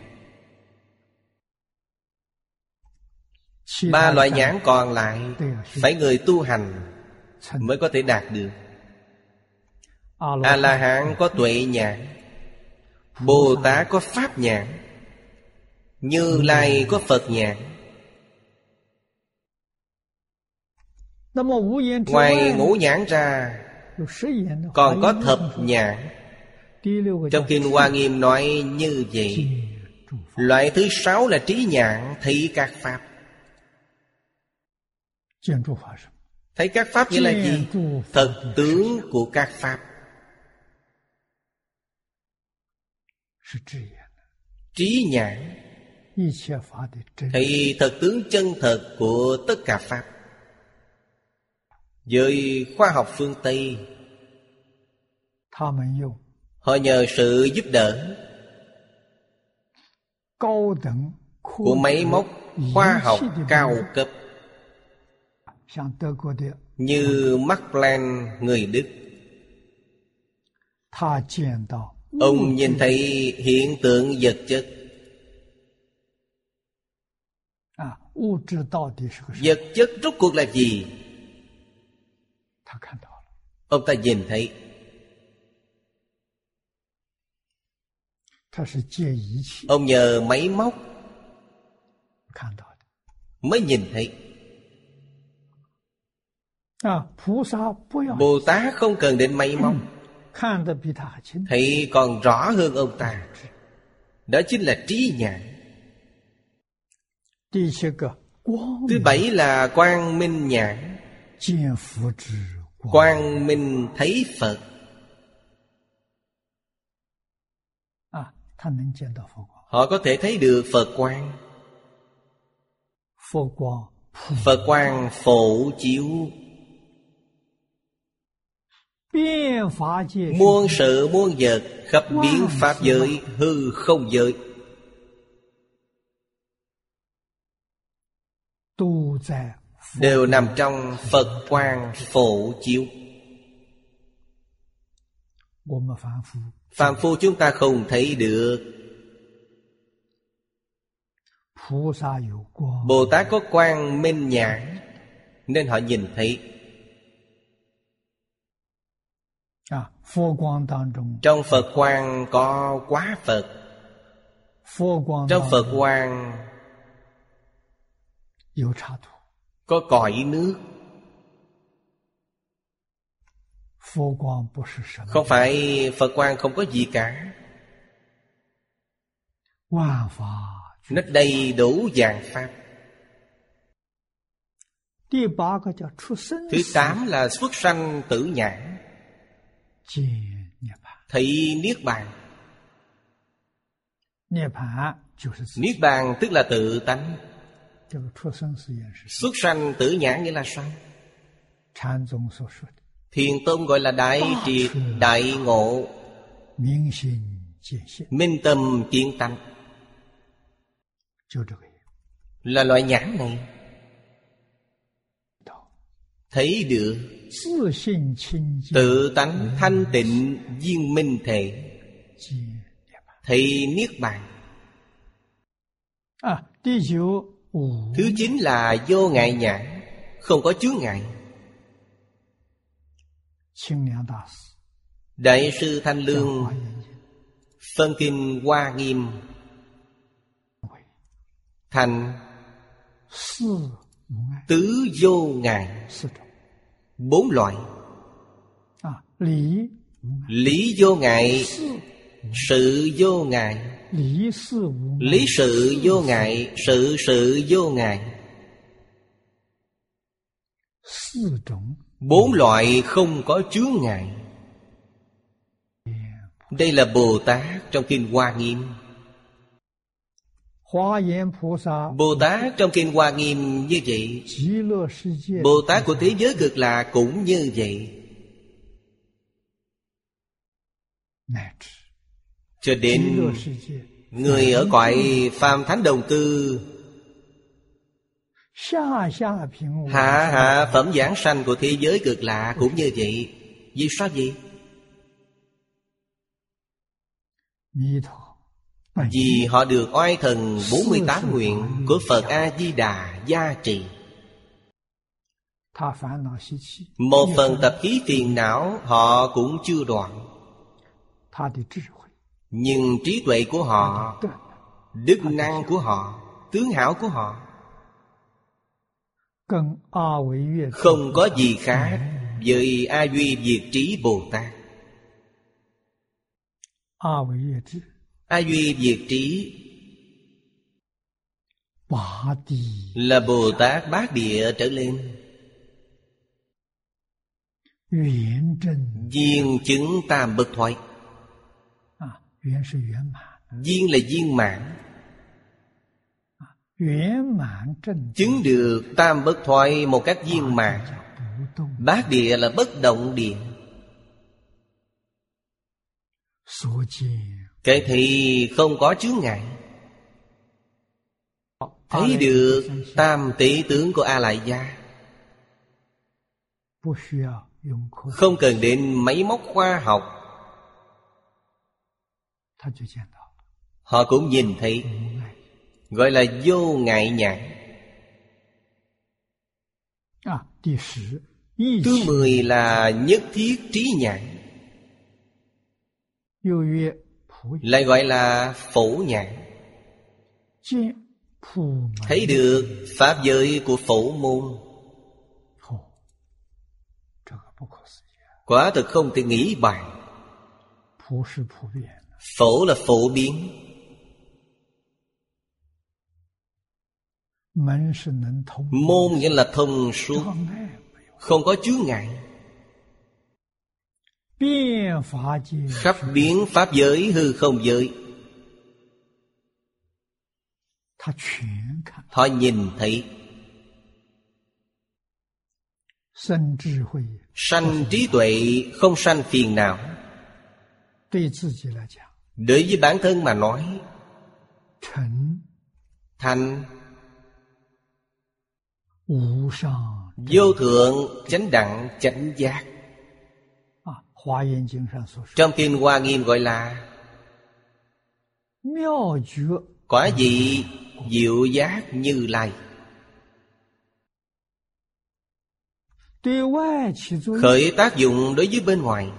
Ba loại nhãn còn lại phải người tu hành mới có thể đạt được. A-la-hán có tuệ nhãn, Bồ Tát có pháp nhãn, Như Lai có Phật nhãn. Ngoài ngũ nhãn ra còn có thập nhãn. Trong kinh Hoa Nghiêm nói như vậy: Loại thứ sáu là trí nhãn, thấy các pháp. Thấy các pháp nghĩa là gì? Thật tướng của các pháp. Trí nhãn thấy thật tướng chân thật của tất cả pháp. Với khoa học phương Tây, họ nhờ sự giúp đỡ của máy móc khoa học cao cấp, như Max Planck người Đức. Ông nhìn thấy hiện tượng vật chất. Vật chất rốt cuộc là gì? Ông ta nhìn thấy. Ông nhờ máy móc mới nhìn thấy. Bồ Tát không cần đến máy móc, thấy còn rõ hơn ông ta. Đó chính là trí nhãn. Thứ bảy là quang minh nhãn. Quang minh thấy Phật. Họ có thể thấy được Phật quang. Phật quang phổ chiếu muôn sự muôn vật, khắp biến pháp giới, hư không giới, đều nằm trong Phật quang phổ chiếu. Phàm phu chúng ta không thấy được. Bồ Tát có quang minh nhãn nên họ nhìn thấy. Trong Phật quang có quá Phật. Trong Phật quang có cõi nước. Không phải Phật quang không có gì cả. Nó đầy đủ dạng pháp. Thứ tám là xuất sanh tử nhãn, thấy Niết Bàn. Niết Bàn tức là tự tánh. Xuất sanh tử nhãn nghĩa là sao? Thiền Tông gọi là đại triệt đại ngộ, minh tâm kiến tánh. Là loại nhãn này. Thấy được tự tánh thanh tịnh viên minh thể, thấy Niết Bàn. Thứ chín là vô ngại nhãn, không có chướng ngại. Đại sư Thanh Lương phân kinh Hoa Nghiêm thành tứ vô ngại, bốn loại. Lý vô ngại, sự vô ngại, lý sự vô ngại, sự sự vô ngại. Bốn loại không có chướng ngại. Đây là Bồ Tát trong kinh Hoa Nghiêm. Bồ Tát trong kinh Hoa Nghiêm như vậy. Bồ Tát của thế giới Cực Lạc cũng như vậy. Cho đến người ở cõi phàm thánh đồng cư, hạ hạ phẩm giảng sanh của thế giới Cực Lạc cũng như vậy. Vì sao vậy? Vì họ được oai thần bốn mươi tám nguyện của Phật A-di-đà gia trì. Một phần tập khí phiền não họ cũng chưa đoạn, nhưng trí tuệ của họ, đức năng của họ, tướng hảo của họ không có gì khác với A Duy Diệt Trí Bồ Tát. A Duy Diệt Trí là Bồ Tát Bát Địa trở lên. Viên chứng tam bất thoái. Viên là viên mãn, chứng được tam bất thoái một cách viên mãn. Bát địa là bất động địa. Cái thì không có chướng ngại. Thấy được tam tỷ tướng của A Lại Gia, không cần đến máy móc khoa học, họ cũng nhìn thấy. Gọi là vô ngại nhãn. Thứ mười là nhất thiết trí nhãn, lại gọi là phổ nhãn. Thấy được pháp giới của phổ môn. Quả thực không thể nghĩ bàn. Phổ là phổ biến, môn nghĩa là thông suốt, không có chướng ngại. Khắp biến pháp giới hư không giới, họ nhìn thấy. Sanh trí tuệ, không sanh phiền não. Đối với bản thân mà nói, thành vô thượng chánh đẳng chánh giác. Trong kinh Hoa Nghiêm gọi là quả vị diệu giác Như Lai. Khởi tác dụng đối với bên ngoài,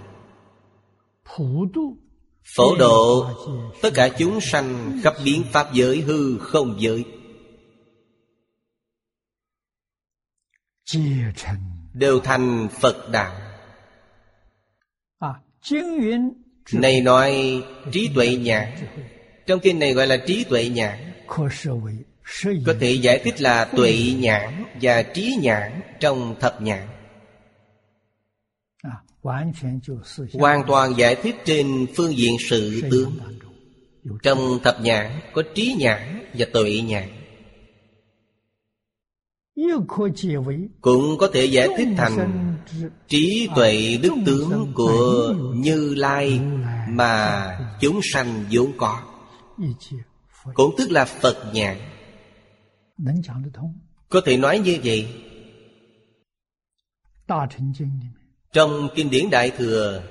phổ độ tất cả chúng sanh khắp biến pháp giới hư không giới, đều thành Phật đạo. Này nói trí tuệ nhãn, trong kinh này gọi là trí tuệ nhãn, có thể giải thích là tuệ nhãn và trí nhãn trong thập nhãn. Hoàn toàn giải thích trên phương diện sự tướng. Trong thập nhãn có trí nhãn và tuệ nhãn. Cũng có thể giải thích thành trí tuệ đức tướng của Như Lai mà chúng sanh vốn có, cũng tức là Phật nhãn. Có thể nói như vậy. Trong kinh điển Đại Thừa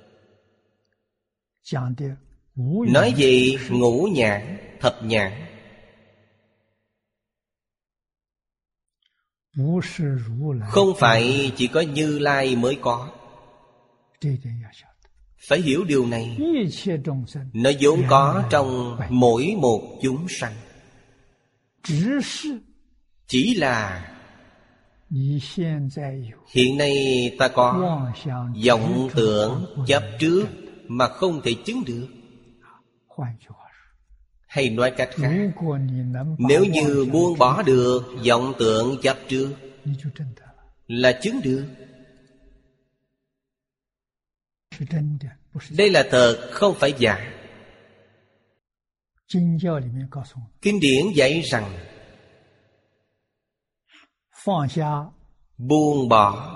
nói về ngũ nhãn, thập nhãn. Không phải chỉ có Như Lai mới có. Phải hiểu điều này. Nó vốn có trong mỗi một chúng sanh. Chỉ là hiện nay ta có vọng tưởng chấp trước mà không thể chứng được. Hay nói cách khác, nếu như buông bỏ được vọng tưởng chấp trước là chứng được. Đây là thật, không phải giả. Kinh điển dạy rằng buông bỏ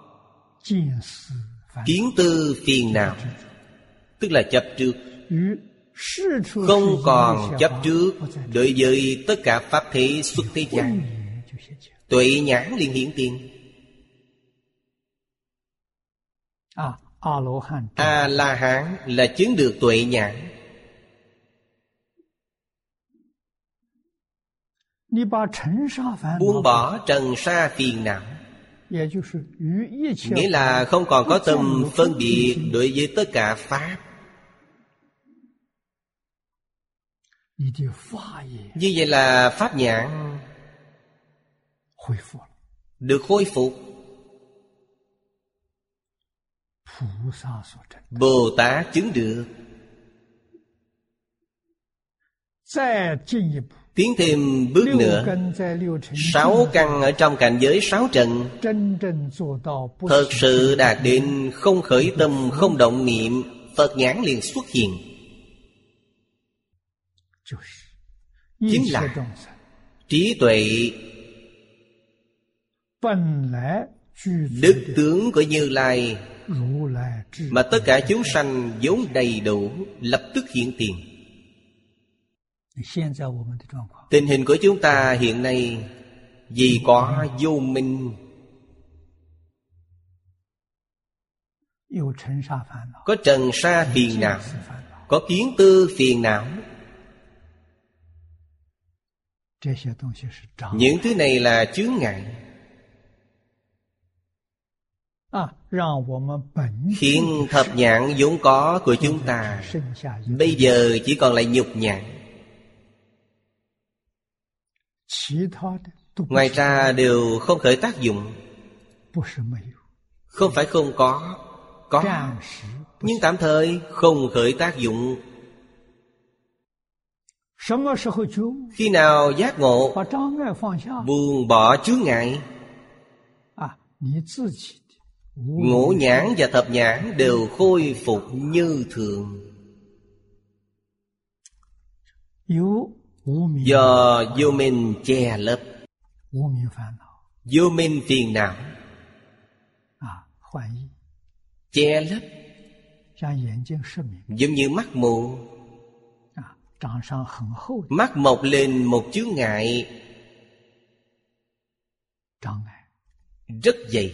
kiến tư phiền não, tức là chấp trước. Không còn chấp trước đối với tất cả pháp thế xuất thế gian, tuệ nhãn liền hiển tiền. A-la-hán là chứng được tuệ nhãn. Buông bỏ trần sa phiền não, nghĩa là không còn có tâm phân biệt đối với tất cả pháp. Như vậy là pháp nhãn được khôi phục. Bồ Tát chứng được. Tiến thêm bước nữa, sáu căn ở trong cảnh giới sáu trần thật sự đạt đến không khởi tâm, không động niệm, Phật nhãn liền xuất hiện. Chính là trí tuệ, đức tướng của Như Lai mà tất cả chúng sanh vốn đầy đủ, lập tức hiện tiền. Tình hình của chúng ta hiện nay vì có vô minh, có trần sa phiền não, có kiến tư phiền não. Những thứ này là chướng ngại, khiến thập nhãn vốn có của chúng ta bây giờ chỉ còn lại nhục nhãn. Ngoài ra đều không khởi tác dụng. Không phải không có, có, nhưng tạm thời không khởi tác dụng. Khi nào giác ngộ, buông bỏ chướng ngại, ngũ nhãn và thập nhãn đều khôi phục như thường. Do vô minh che lấp, vô minh phiền não che lấp, giống như mắt mù, mắt mọc lên một chướng ngại rất dày,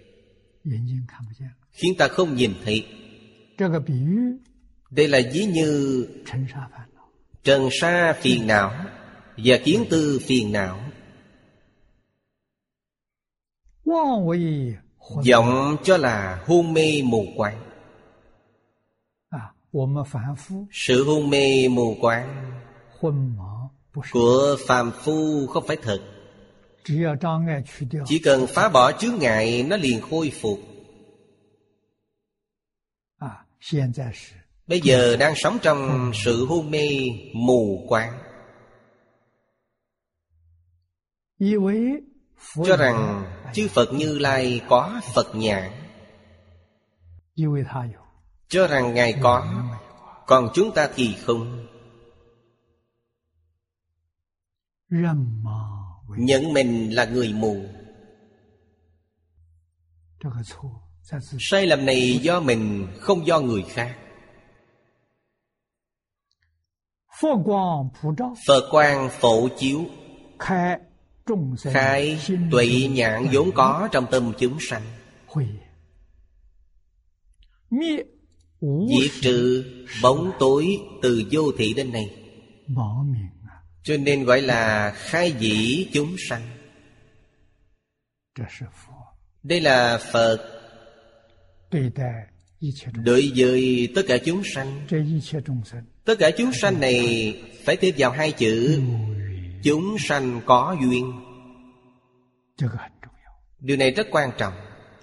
khiến ta không nhìn thấy. Đây là ví như trần sa phiền não và kiến tư phiền não vọng cho là hôn mê mù quáng. Sự hôn mê mù quáng của phàm phu không phải thật. Chỉ cần phá bỏ chướng ngại, nó liền khôi phục. Bây giờ đang sống trong sự hôn mê mù quáng, cho rằng chư Phật Như Lai có Phật nhãn, cho rằng Ngài có, còn chúng ta thì không. Nhận mình là người mù. Sai lầm này do mình, không do người khác. Phật quang phổ chiếu, khai tuệ nhãn vốn có trong tâm chúng sanh, diệt trừ bóng tối từ vô thị đến này. Cho nên gọi là khai dĩ chúng sanh. Đây là Phật đối với tất cả chúng sanh. Tất cả chúng sanh này phải thêm vào hai chữ chúng sanh có duyên. Điều này rất quan trọng.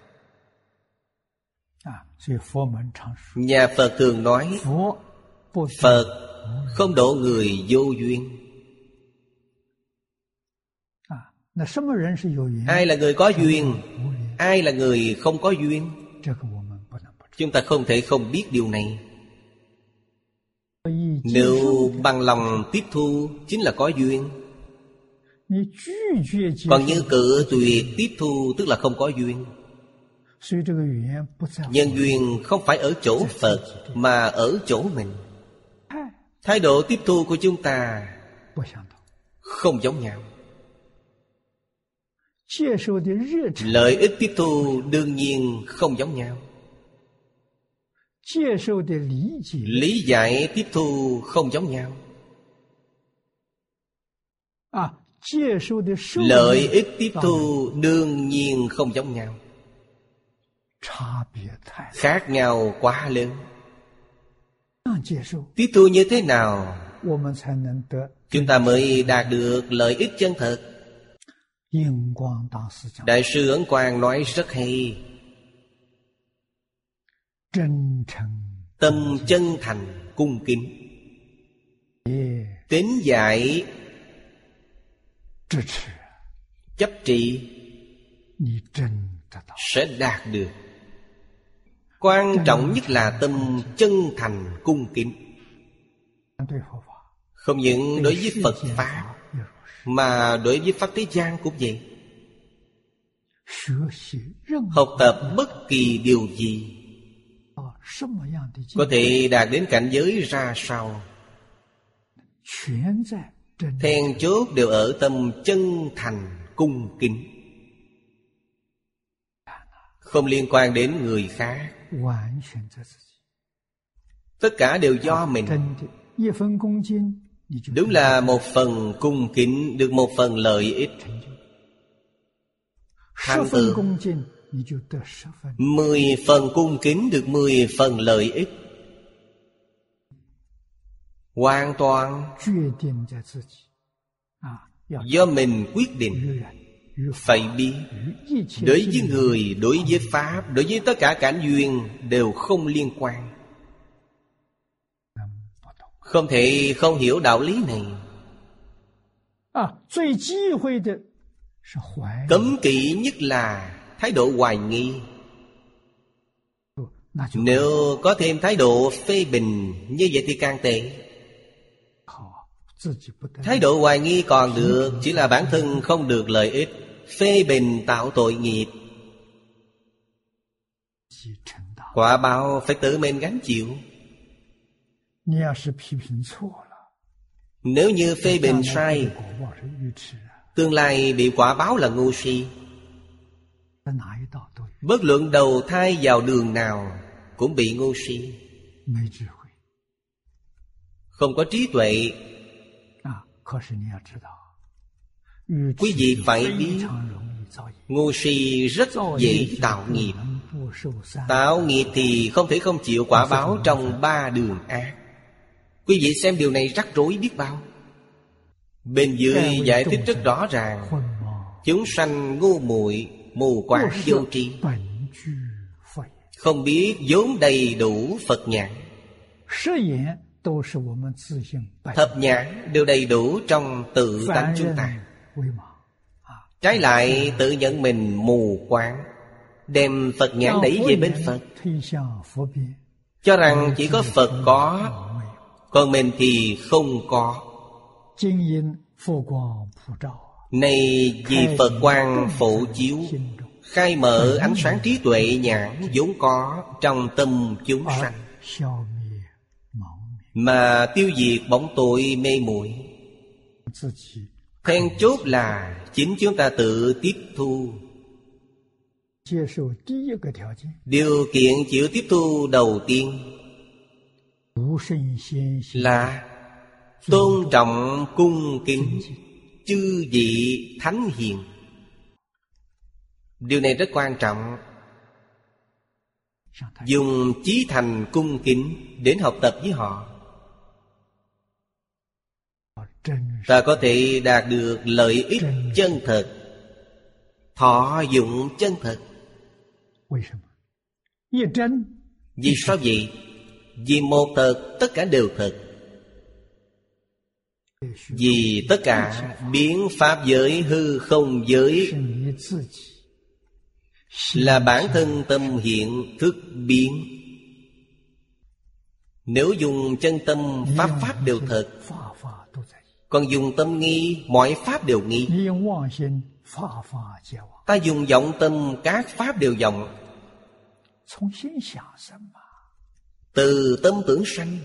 Nhà Phật thường nói Phật không độ người vô duyên. Ai là người có duyên, ai là người không có duyên, chúng ta không thể không biết điều này. Nếu bằng lòng tiếp thu chính là có duyên. Còn như cự tuyệt tiếp thu tức là không có duyên. Nhân duyên không phải ở chỗ Phật mà ở chỗ mình. Thái độ tiếp thu của chúng ta không giống nhau. Lợi ích tiếp thu đương nhiên không giống nhau. Lý giải tiếp thu không giống nhau. Lợi ích tiếp thu đương nhiên không giống nhau. Khác nhau quá lớn. Tiếp thu như thế nào chúng ta mới đạt được lợi ích chân thật? Đại sư Ấn Quang nói rất hay: tâm chân thành cung kính, tín giải chấp trì sẽ đạt được. Quan trọng nhất là tâm chân thành cung kính. Không những đối với Phật Pháp, mà đối với Pháp thế gian cũng vậy. Học tập bất kỳ điều gì, có thể đạt đến cảnh giới ra sao, then chốt đều ở tâm chân thành cung kính, không liên quan đến người khác. Tất cả đều do mình. Đúng là một phần cung kính được một phần lợi ích. Thành tựu mười phần cung kính được mười phần lợi ích. Hoàn toàn do mình quyết định. Phải biết, đối với người, đối với Pháp, đối với tất cả cảnh duyên đều không liên quan. Không thể không hiểu đạo lý này. Cấm kỵ nhất là thái độ hoài nghi. Nếu có thêm thái độ phê bình, như vậy thì càng tệ. Thái độ hoài nghi còn được, chỉ là bản thân không được lợi ích. Phê bình tạo tội nghiệp, quả báo phải tự mình gánh chịu. Nếu như phê bình sai, tương lai bị quả báo là ngu si. Bất luận đầu thai vào đường nào cũng bị ngu si, không có trí tuệ. Quý vị phải biết, ngu si rất dễ tạo nghiệp. Tạo nghiệp thì không thể không chịu quả báo trong ba đường ác. Quý vị xem điều này rắc rối biết bao. Bên dưới giải thích rất rõ ràng. Chúng sanh ngu muội, mù quáng vô tri, không biết vốn đầy đủ Phật nhãn. Thập nhãn đều đầy đủ trong tự tánh chúng ta. Trái lại tự nhận mình mù quáng, đem Phật nhãn đẩy về bên Phật, cho rằng chỉ có Phật có, còn mình thì không có. Này vì Phật quang phổ chiếu, khai mở ánh sáng trí tuệ nhãn vốn có trong tâm chúng sanh, mà tiêu diệt bóng tối mê muội. Then chốt là chính chúng ta tự tiếp thu. Điều kiện chịu tiếp thu đầu tiên là tôn trọng cung kính chư vị thánh hiền. Điều này rất quan trọng. Dùng chí thành cung kính đến học tập với họ, ta có thể đạt được lợi ích chân thật, thọ dụng chân thật. Vì sao vậy? Vì một thật tất cả đều thật. Vì tất cả biến pháp giới hư không giới là bản thân tâm hiện thức biến. Nếu dùng chân tâm, pháp pháp đều thật. Còn dùng tâm nghi, mọi pháp đều nghi. Ta dùng vọng tâm, các pháp đều vọng. Từ tâm tưởng sanh.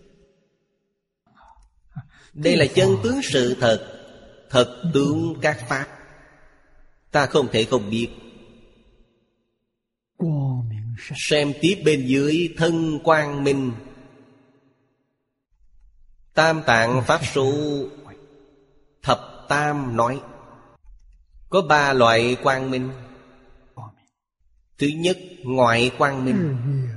Đây là chân tướng sự thật, thật tướng các pháp. Ta không thể không biết. Xem tiếp bên dưới thân quang minh. Tam tạng pháp số thập tam nói có ba loại quang minh. Thứ nhất, ngoại quang minh.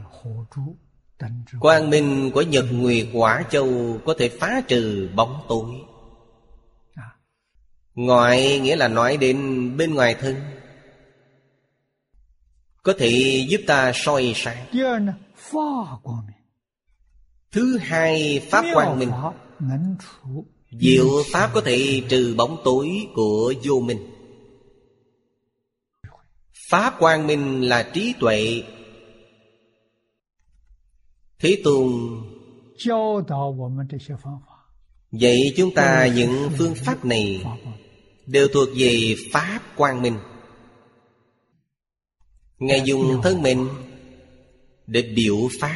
Quang minh của nhật nguyệt hỏa châu có thể phá trừ bóng tối. Ngoại nghĩa là nói đến bên ngoài thân, có thể giúp ta soi sáng. Thứ hai, pháp quang minh Diệu pháp có thể trừ bóng tối của vô minh. Pháp quang minh là trí tuệ. Thế Tôn dạy chúng ta những phương pháp này đều thuộc về pháp quang minh. Ngài dùng thân mình để biểu pháp.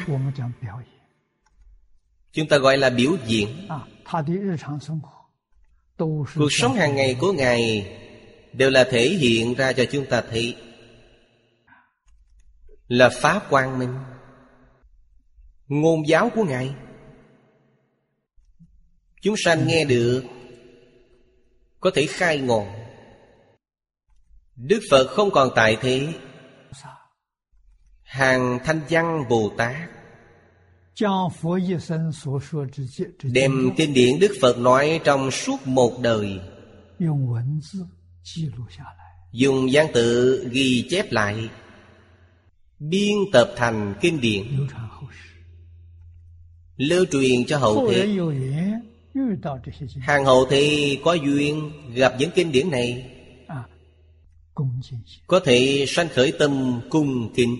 Chúng ta gọi là biểu diễn. Cuộc sống hàng ngày của Ngài đều là thể hiện ra cho chúng ta thấy, là pháp quang minh. Ngôn giáo của Ngài chúng sanh nghe được, có thể khai ngộ. Đức Phật không còn tại thế, hàng Thanh Văn Bồ Tát đem kinh điển Đức Phật nói trong suốt một đời, dùng văn tự ghi chép lại, biên tập thành kinh điển, lưu truyền cho hậu thế. Hàng hậu thế có duyên gặp những kinh điển này, có thể sanh khởi tâm cung kính,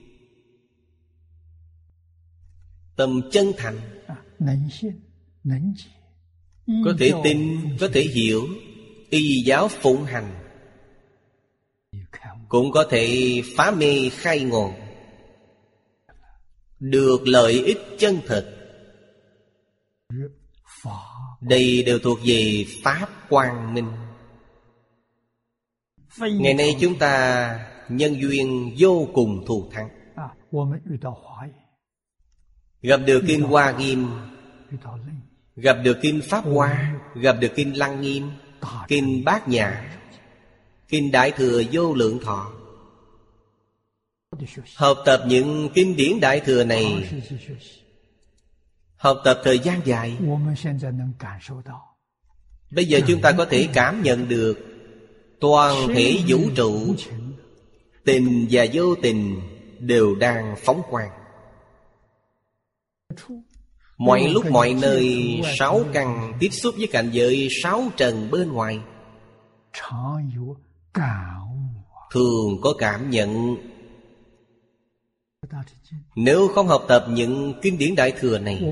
tâm chân thành, có thể tin, có thể hiểu, y giáo phụng hành, cũng có thể phá mê khai ngộ, được lợi ích chân thật. Đây đều thuộc về pháp quang minh. Ngày nay chúng ta nhân duyên vô cùng thù thắng, gặp được kinh Hoa Nghiêm, gặp được kinh Pháp Hoa, gặp được kinh Lăng Nghiêm, kinh Bát Nhã, kinh Đại Thừa Vô Lượng Thọ. Học tập những kinh điển Đại Thừa này, học tập thời gian dài. Bây giờ chúng ta có thể cảm nhận được toàn thể vũ trụ, tình và vô tình đều đang phóng quang. Mọi lúc mọi nơi, sáu căn tiếp xúc với cảnh giới sáu trần bên ngoài, thường có cảm nhận. Nếu không học tập những kinh điển Đại Thừa này,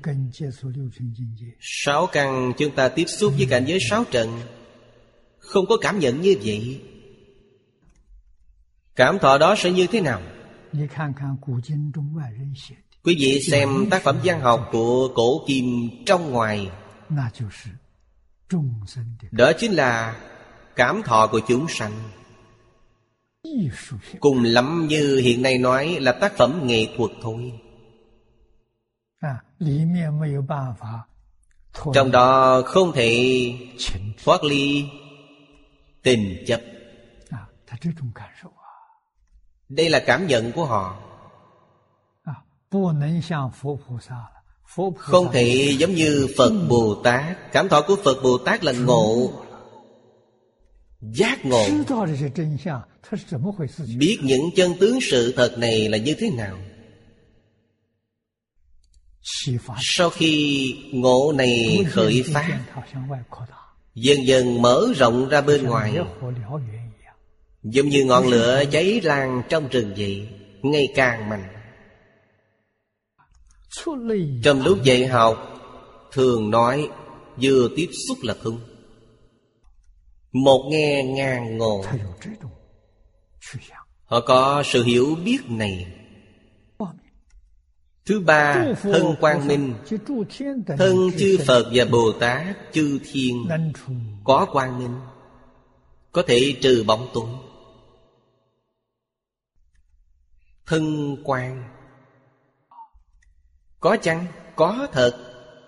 sáu căn chúng ta tiếp xúc với cảnh giới sáu trần, không có cảm nhận như vậy. Cảm thọ đó sẽ như thế nào? Quý vị xem tác phẩm văn học của cổ kim trong ngoài, đó chính là cảm thọ của chúng sanh. Cùng lắm như hiện nay nói là tác phẩm nghệ thuật thôi. Trong đó không thể thoát ly tình chấp. Đây là cảm nhận của họ. Không thể giống như Phật Bồ Tát. Cảm thọ của Phật Bồ Tát là ngộ, giác ngộ, biết những chân tướng sự thật này là như thế nào. Sau khi ngộ này khởi phát, dần dần mở rộng ra bên ngoài, giống như ngọn lửa cháy lan trong rừng vậy, ngày càng mạnh. Trong lúc dạy học, thường nói vừa tiếp xúc là thông, một nghe ngàn ngộ. Họ có sự hiểu biết này. Thứ ba, thân quang minh. Thân chư Phật và Bồ Tát, chư thiên có quang minh, có thể trừ bóng tối. Thân quang có chăng? Có thật.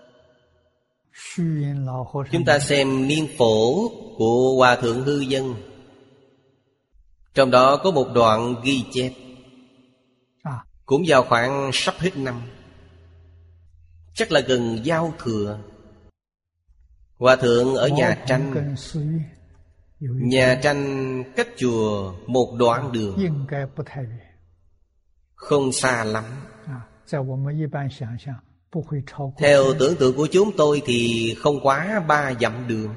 Chúng ta xem niên phổ của Hòa Thượng Hư Dân, trong đó có một đoạn ghi chép, cũng vào khoảng sắp hết năm, chắc là gần giao thừa. Hòa Thượng ở nhà tranh. Nhà tranh cách chùa một đoạn đường, không xa lắm. Theo tưởng tượng của chúng tôi thì không quá ba dặm đường.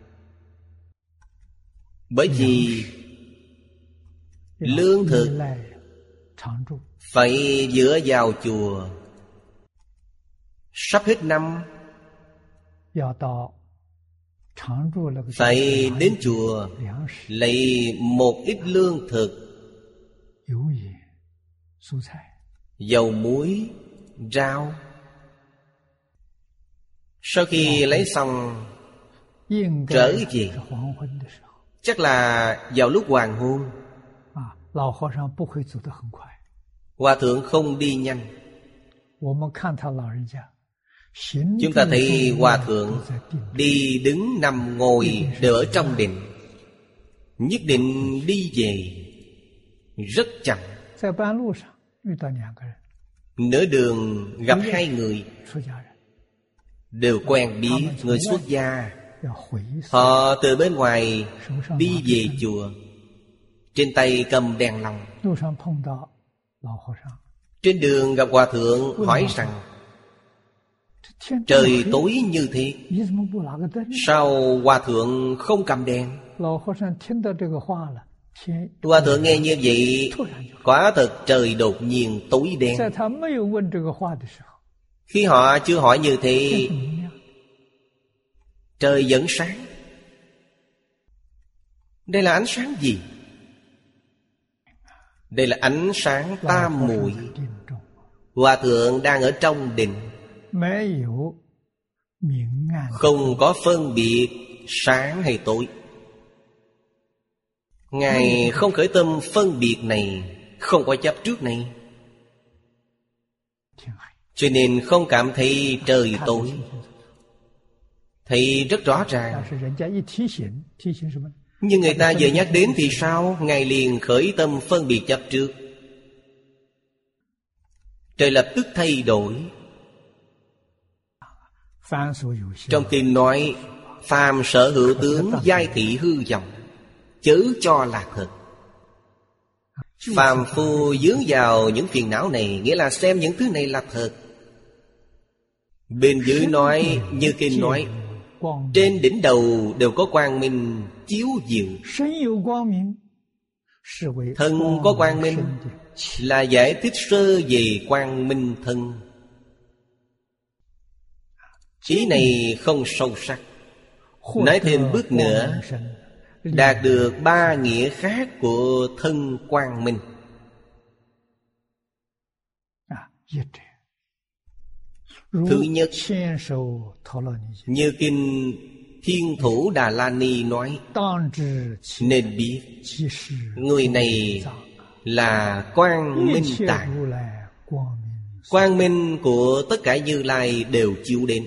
Bởi vì lương thực phải dựa vào chùa. Sắp hết năm phải đến chùa lấy một ít lương thực, dầu muối, rau. Sau khi lấy xong trở về, chắc là vào lúc hoàng hôn. Hòa thượng không đi nhanh. Chúng ta thấy hòa thượng đi đứng nằm ngồi đều ở trong định. Nhất định đi về rất chậm. Nửa đường gặp hai người, đều quen biết, người xuất gia. Họ từ bên ngoài đi về chùa, trên tay cầm đèn lồng. Trên đường gặp hòa thượng hỏi rằng: trời tối như thế, sao hòa thượng không cầm đèn? Hòa thượng nghe như vậy, quả thật trời đột nhiên tối đen. Khi họ chưa hỏi như thế, trời vẫn sáng. Đây là ánh sáng gì? Đây là ánh sáng tam muội. Hòa thượng đang ở trong định, không có phân biệt sáng hay tối. Ngài không khởi tâm phân biệt này, không có chấp trước này, cho nên không cảm thấy trời tối. Thấy rất rõ ràng. Nhưng người ta vừa nhắc đến thì sao? Ngài liền khởi tâm phân biệt chấp trước. Trời lập tức thay đổi. Trong kinh nói: phàm sở hữu tướng, giai thị hư vọng, chớ cho là thật. Phàm phu dướng vào những phiền não này, nghĩa là xem những thứ này là thật. Bên dưới nói, như kinh nói, trên đỉnh đầu đều có quang minh chiếu diệu. Thân có quang minh là giải thích sơ về quang minh thân. Ý này không sâu sắc. Nói thêm bước nữa, đạt được ba nghĩa khác của thân quang minh. Thứ nhất, như kinh Thiên Thủ Đà La Ni nói, nên biết người này là quang minh tạng. Quang minh của tất cả Như Lai đều chiếu đến.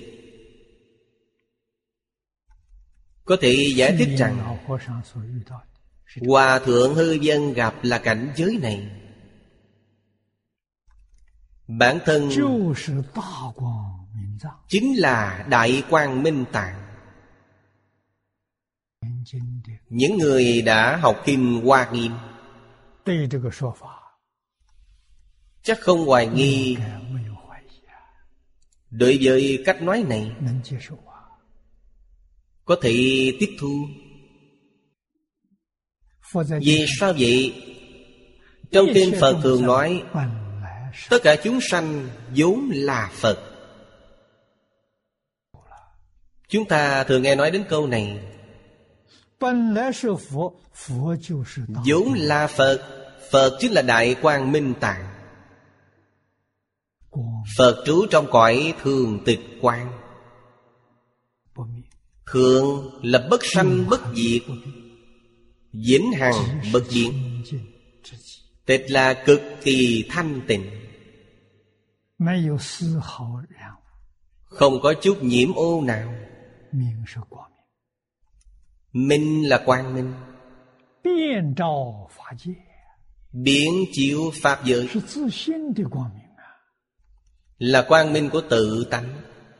Có thể giải thích rằng Hòa thượng Hư Vân gặp là cảnh giới này. Bản thân chính là Đại Quang Minh Tạng. Những người đã học kinh Hoa Nghiêm chắc không hoài nghi đối với cách nói này, có thể tiếp thu. Vì sao vậy? Trong kinh Phật thường nói tất cả chúng sanh vốn là Phật. Chúng ta thường nghe nói đến câu này, vốn là Phật. Phật chính là Đại Quang Minh Tạng. Phật trú trong cõi thường tịch quang. Thường là bất sanh bất diệt, vĩnh hằng bất biến. Tịch là cực kỳ thanh tịnh, không có chút nhiễm ô nào. Minh là quang minh, biến chiếu pháp giới, là quang minh của tự tánh.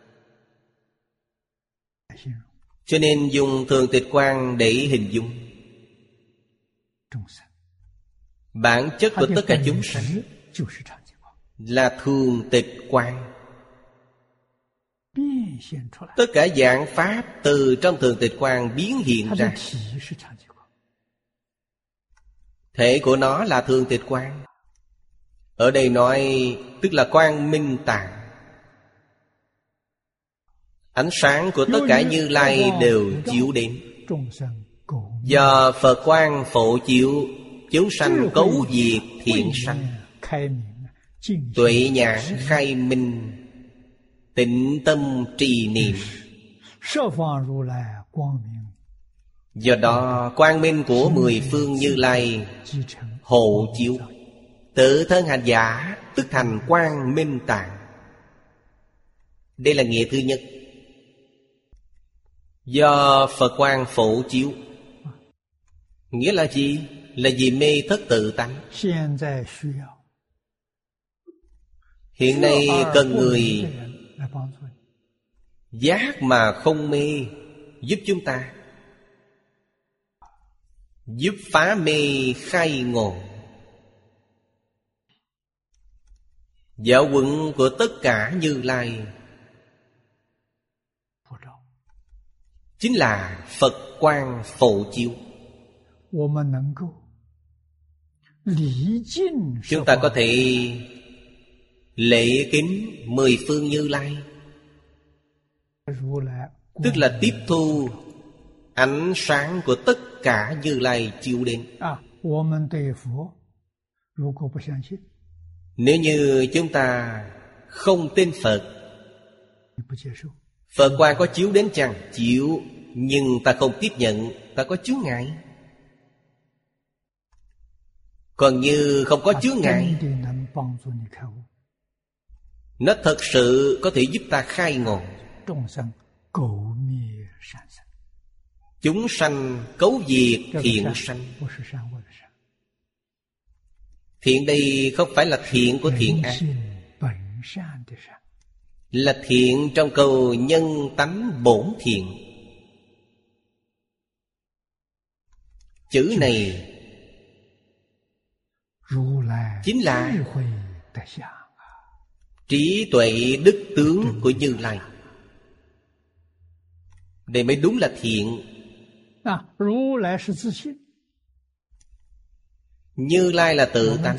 Cho nên dùng thường tịch quang để hình dung bản chất của tất cả chúng sanh là thường tịch quang. Tất cả dạng pháp từ trong thường tịch quang biến hiện ra. Thể của nó là thường tịch quang. Ở đây nói tức là quang minh tạng. Ánh sáng của tất cả Như Lai đều chiếu đến. Do Phật quang phổ chiếu, chúng sanh cấu diệt thiện sanh. Tuệ nhãn khai minh, tịnh tâm trì niệm. Do đó quang minh của mười phương Như Lai hộ chiếu, tự thân hành giả tức thành quang minh tạng. Đây là nghĩa thứ nhất. Do Phật quang phổ chiếu, nghĩa là gì? Là vì mê thất tự tánh. Hiện nay cần người giác mà không mê giúp chúng ta, giúp phá mê khai ngộ. Giáo huấn của tất cả Như Lai chính là Phật quang phổ chiếu. Chúng ta có thể lễ kính mười phương Như Lai, tức là tiếp thu ánh sáng của tất cả Như Lai chiếu đến. Nếu như chúng ta không tin Phật, Phật quang có chiếu đến chăng? Chiếu, nhưng ta không tiếp nhận, ta có chướng ngại. Còn như không có chướng ngại, nó thật sự có thể giúp ta khai ngộ. Chúng sanh cấu diệt thiện sanh. Thiện đây không phải là thiện của thiện ác, là thiện trong câu nhân tánh bổn thiện. Chữ này chính là trí tuệ đức tướng của Như Lai. Đây mới đúng là thiện. Như Lai là tự tánh.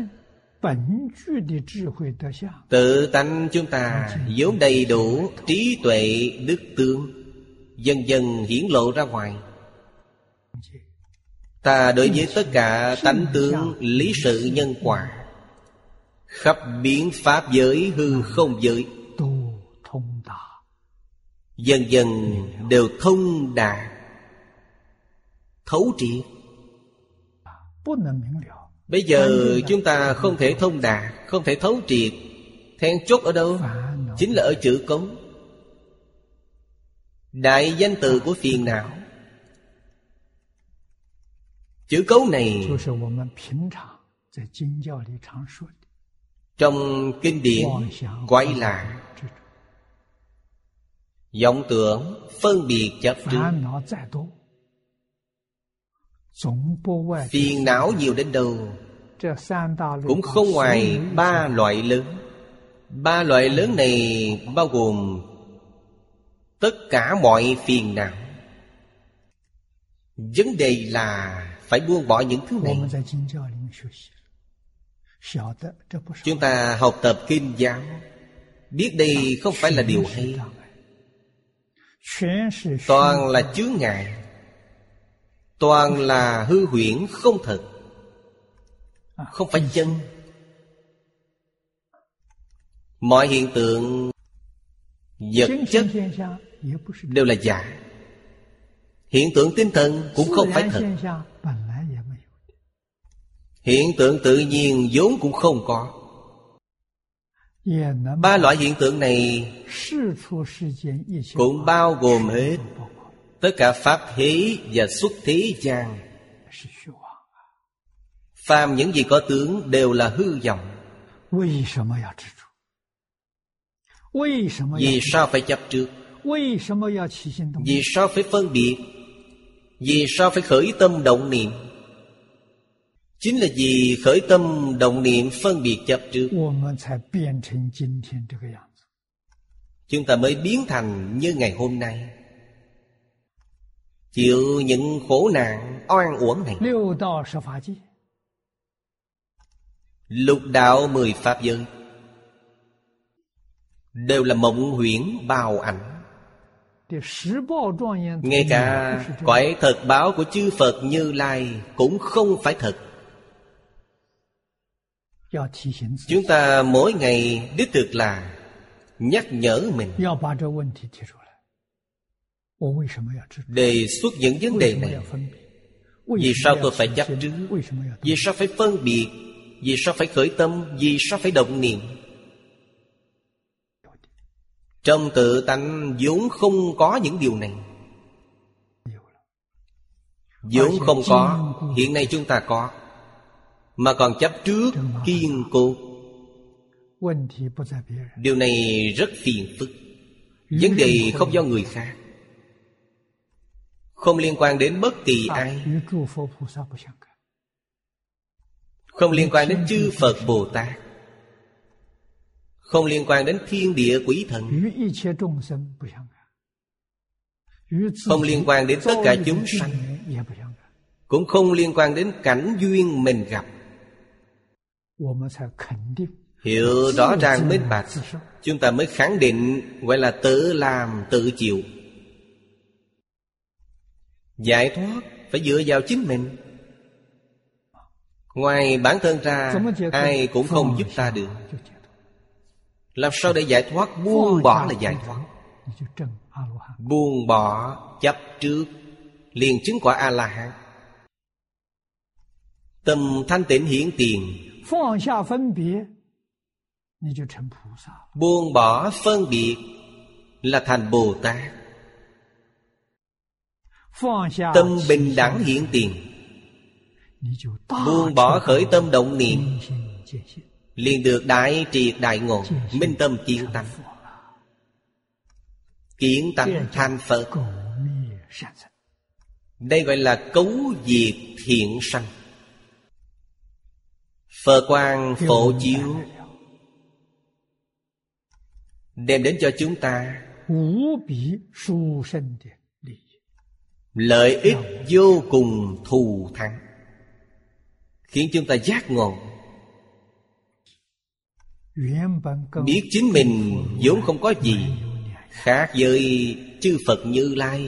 Tự tánh chúng ta vốn đầy đủ trí tuệ đức tướng, dần dần hiển lộ ra ngoài. Ta đối với tất cả tánh tướng lý sự nhân quả, khắp biến pháp giới hư không giới, dần dần đều thông đạt, thấu triệt. Bây giờ chúng ta không thể thông đạt, không thể thấu triệt. Then chốt ở đâu? Chính là ở chữ cấu. Đại danh từ của phiền não. Chữ cấu này trong kinh điển gọi là vọng tưởng phân biệt chấp trước. Phiền não nhiều đến đâu cũng không ngoài ba loại lớn. Ba loại lớn này bao gồm tất cả mọi phiền não. Vấn đề là phải buông bỏ những thứ này. Chúng ta học tập kinh giáo, biết đây không phải là điều hay. Toàn là chướng ngại, toàn là hư huyễn không thật, không phải chân. Mọi hiện tượng vật chất đều là giả. Hiện tượng tinh thần cũng không phải thật. Hiện tượng tự nhiên vốn cũng không có. Ba loại hiện tượng này cũng bao gồm hết tất cả pháp thế và xuất thế gian. Phàm những gì có tướng đều là hư vọng. Vì sao phải chấp trước? Vì sao phải phân biệt? Vì sao phải khởi tâm động niệm? Chính là vì khởi tâm động niệm phân biệt chấp trước, chúng ta mới biến thành như ngày hôm nay, chịu những khổ nạn oan uổng này. Lục đạo mười pháp giới đều là mộng huyễn bào ảnh. Ngay cả cõi thật báo của chư Phật Như Lai cũng không phải thật. Chúng ta mỗi ngày đích thực là nhắc nhở mình, đề xuất những vấn đề này. Vì sao tôi phải chấp trước? Vì sao phải phân biệt? Vì sao phải khởi tâm? Vì sao phải động niệm? Trong tự tánh vốn không có những điều này. Vốn không có, hiện nay chúng ta có, mà còn chấp trước kiên cố. Điều này rất phiền phức. Vấn đề không do người khác, không liên quan đến bất kỳ ai, không liên quan đến chư Phật Bồ Tát, không liên quan đến thiên địa quỷ thần, không liên quan đến tất cả chúng sanh, cũng không liên quan đến cảnh duyên mình gặp. Hiểu rõ ràng minh bạch, chúng ta mới khẳng định gọi là tự làm tự chịu. Giải thoát phải dựa vào chính mình. Ngoài bản thân ra, ai cũng không giúp ta được. Làm sao để giải thoát? Buông bỏ là giải thoát. Buông bỏ chấp trước, liền chứng quả A-la-hán. Tâm thanh tịnh hiển tiền, buông bỏ phân biệt là thành Bồ Tát. Tâm bình đẳng hiển tiền, buông bỏ khởi tâm động niệm, liền được đại triệt đại ngộ, minh tâm kiến tánh. Kiến tánh thành Phật. Đây gọi là cấu diệt thiện sanh. Phật quang phổ chiếu, đem đến cho chúng ta lợi ích vô cùng thù thắng, khiến chúng ta giác ngộ, biết chính mình vốn không có gì khác với chư Phật Như Lai.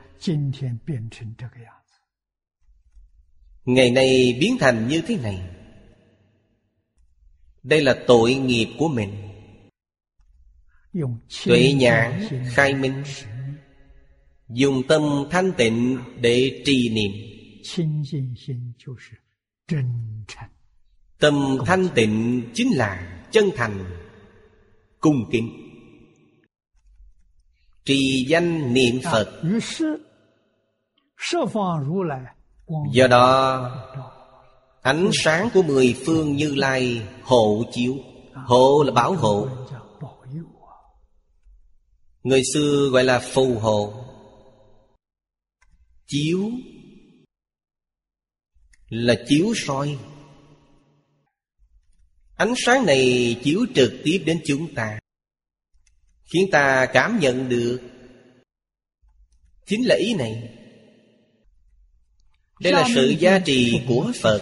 Ngày nay biến thành như thế này, đây là tội nghiệp của mình. Tuệ nhãn khai minh, dùng tâm thanh tịnh để trì niệm. Tâm thanh tịnh chính là chân thành, cung kính, trì danh niệm Phật. Do đó ánh sáng của mười phương Như Lai hộ chiếu. Hộ là bảo hộ, người xưa gọi là phù hộ. Chiếu là chiếu soi. Ánh sáng này chiếu trực tiếp đến chúng ta, khiến ta cảm nhận được. Chính là ý này. Đây là sự giá trị của Phật.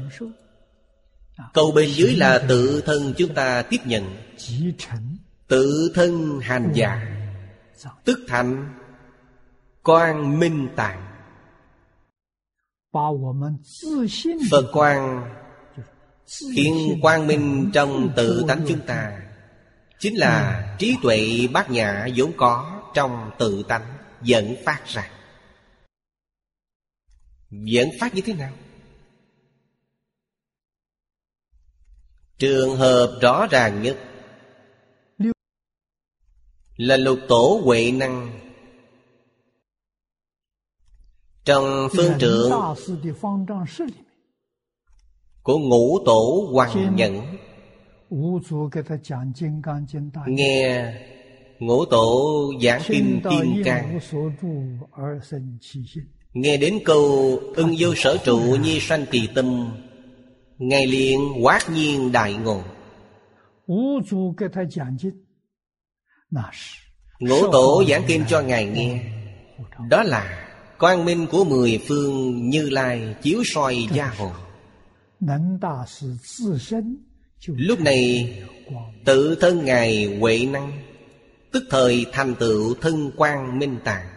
Câu bên dưới là tự thân chúng ta tiếp nhận. Tự thân hành giả, tức thành quang minh tạng. Phật quang khiến quang minh trong tự tánh chúng ta, chính là trí tuệ bát nhã vốn có trong tự tánh dẫn phát ra. Dẫn phát như thế nào? Trường hợp rõ ràng nhất là lục tổ Huệ Năng. Trong phương trượng của ngũ tổ Hoằng Nhẫn, nghe ngũ tổ giảng kinh Kim Cang, nghe đến câu ưng vô sở trụ nhi sanh kỳ tâm, ngài liền hoát nhiên đại ngộ. Ngũ tổ giảng kinh cho Ngài nghe. Đó là quang minh của mười phương Như Lai chiếu soi gia hộ. Lúc này tự thân Ngài huệ năng, tức thời thành tựu thân quang minh tạng.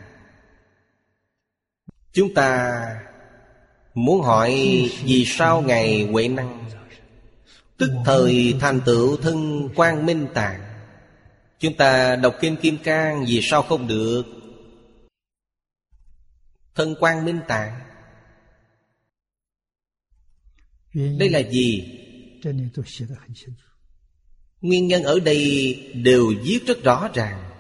Chúng ta muốn hỏi vì sao Ngài huệ năng, tức thời thành tựu thân quang minh tạng? Chúng ta đọc kinh Kim Cang vì sao không được? Thân quang minh tạng đây là gì? Nguyên nhân ở đây đều viết rất rõ ràng.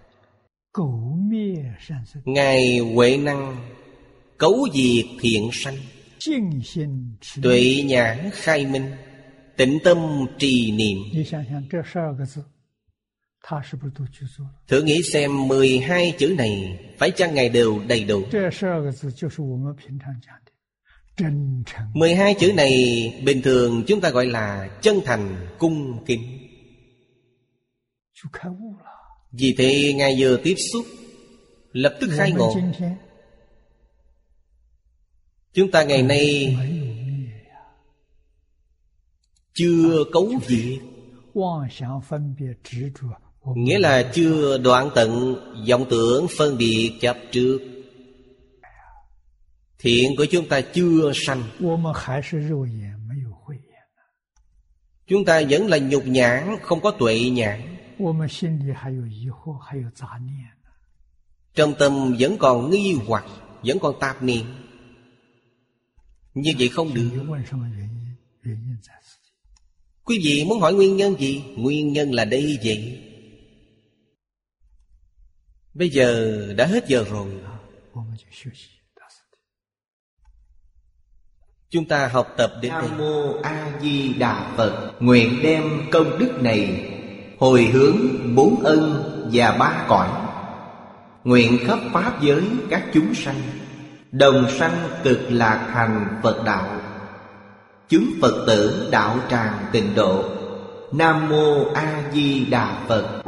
Ngài huệ năng cấu diệt thiện sanh, tuệ nhãn khai minh, tịnh tâm trì niệm. Thử nghĩ xem mười hai chữ này phải chăng Ngài đều đầy đủ? Mười hai chữ này bình thường chúng ta gọi là chân thành cung kính. Vì thế Ngài vừa tiếp xúc lập tức khai ngộ. Chúng ta ngày nay chưa cấu diệt, nghĩa là chưa đoạn tận vọng tưởng phân biệt chấp trước. Thiện của chúng ta chưa sanh. Chúng ta vẫn là nhục nhãn, không có tuệ nhãn. Trong tâm vẫn còn nghi hoặc, vẫn còn tạp niệm. Như vậy không được. Quý vị muốn hỏi nguyên nhân gì? Nguyên nhân là đây vậy. Bây giờ đã hết giờ rồi. Chúng ta học tập đến đây.
Nam Mô A Di Đà Phật. Nguyện đem công đức này hồi hướng bốn ân và ba cõi, nguyện khắp pháp giới các chúng sanh đồng sanh cực lạc thành Phật đạo, chúng Phật tử đạo tràng tịnh độ. Nam Mô A Di Đà Phật.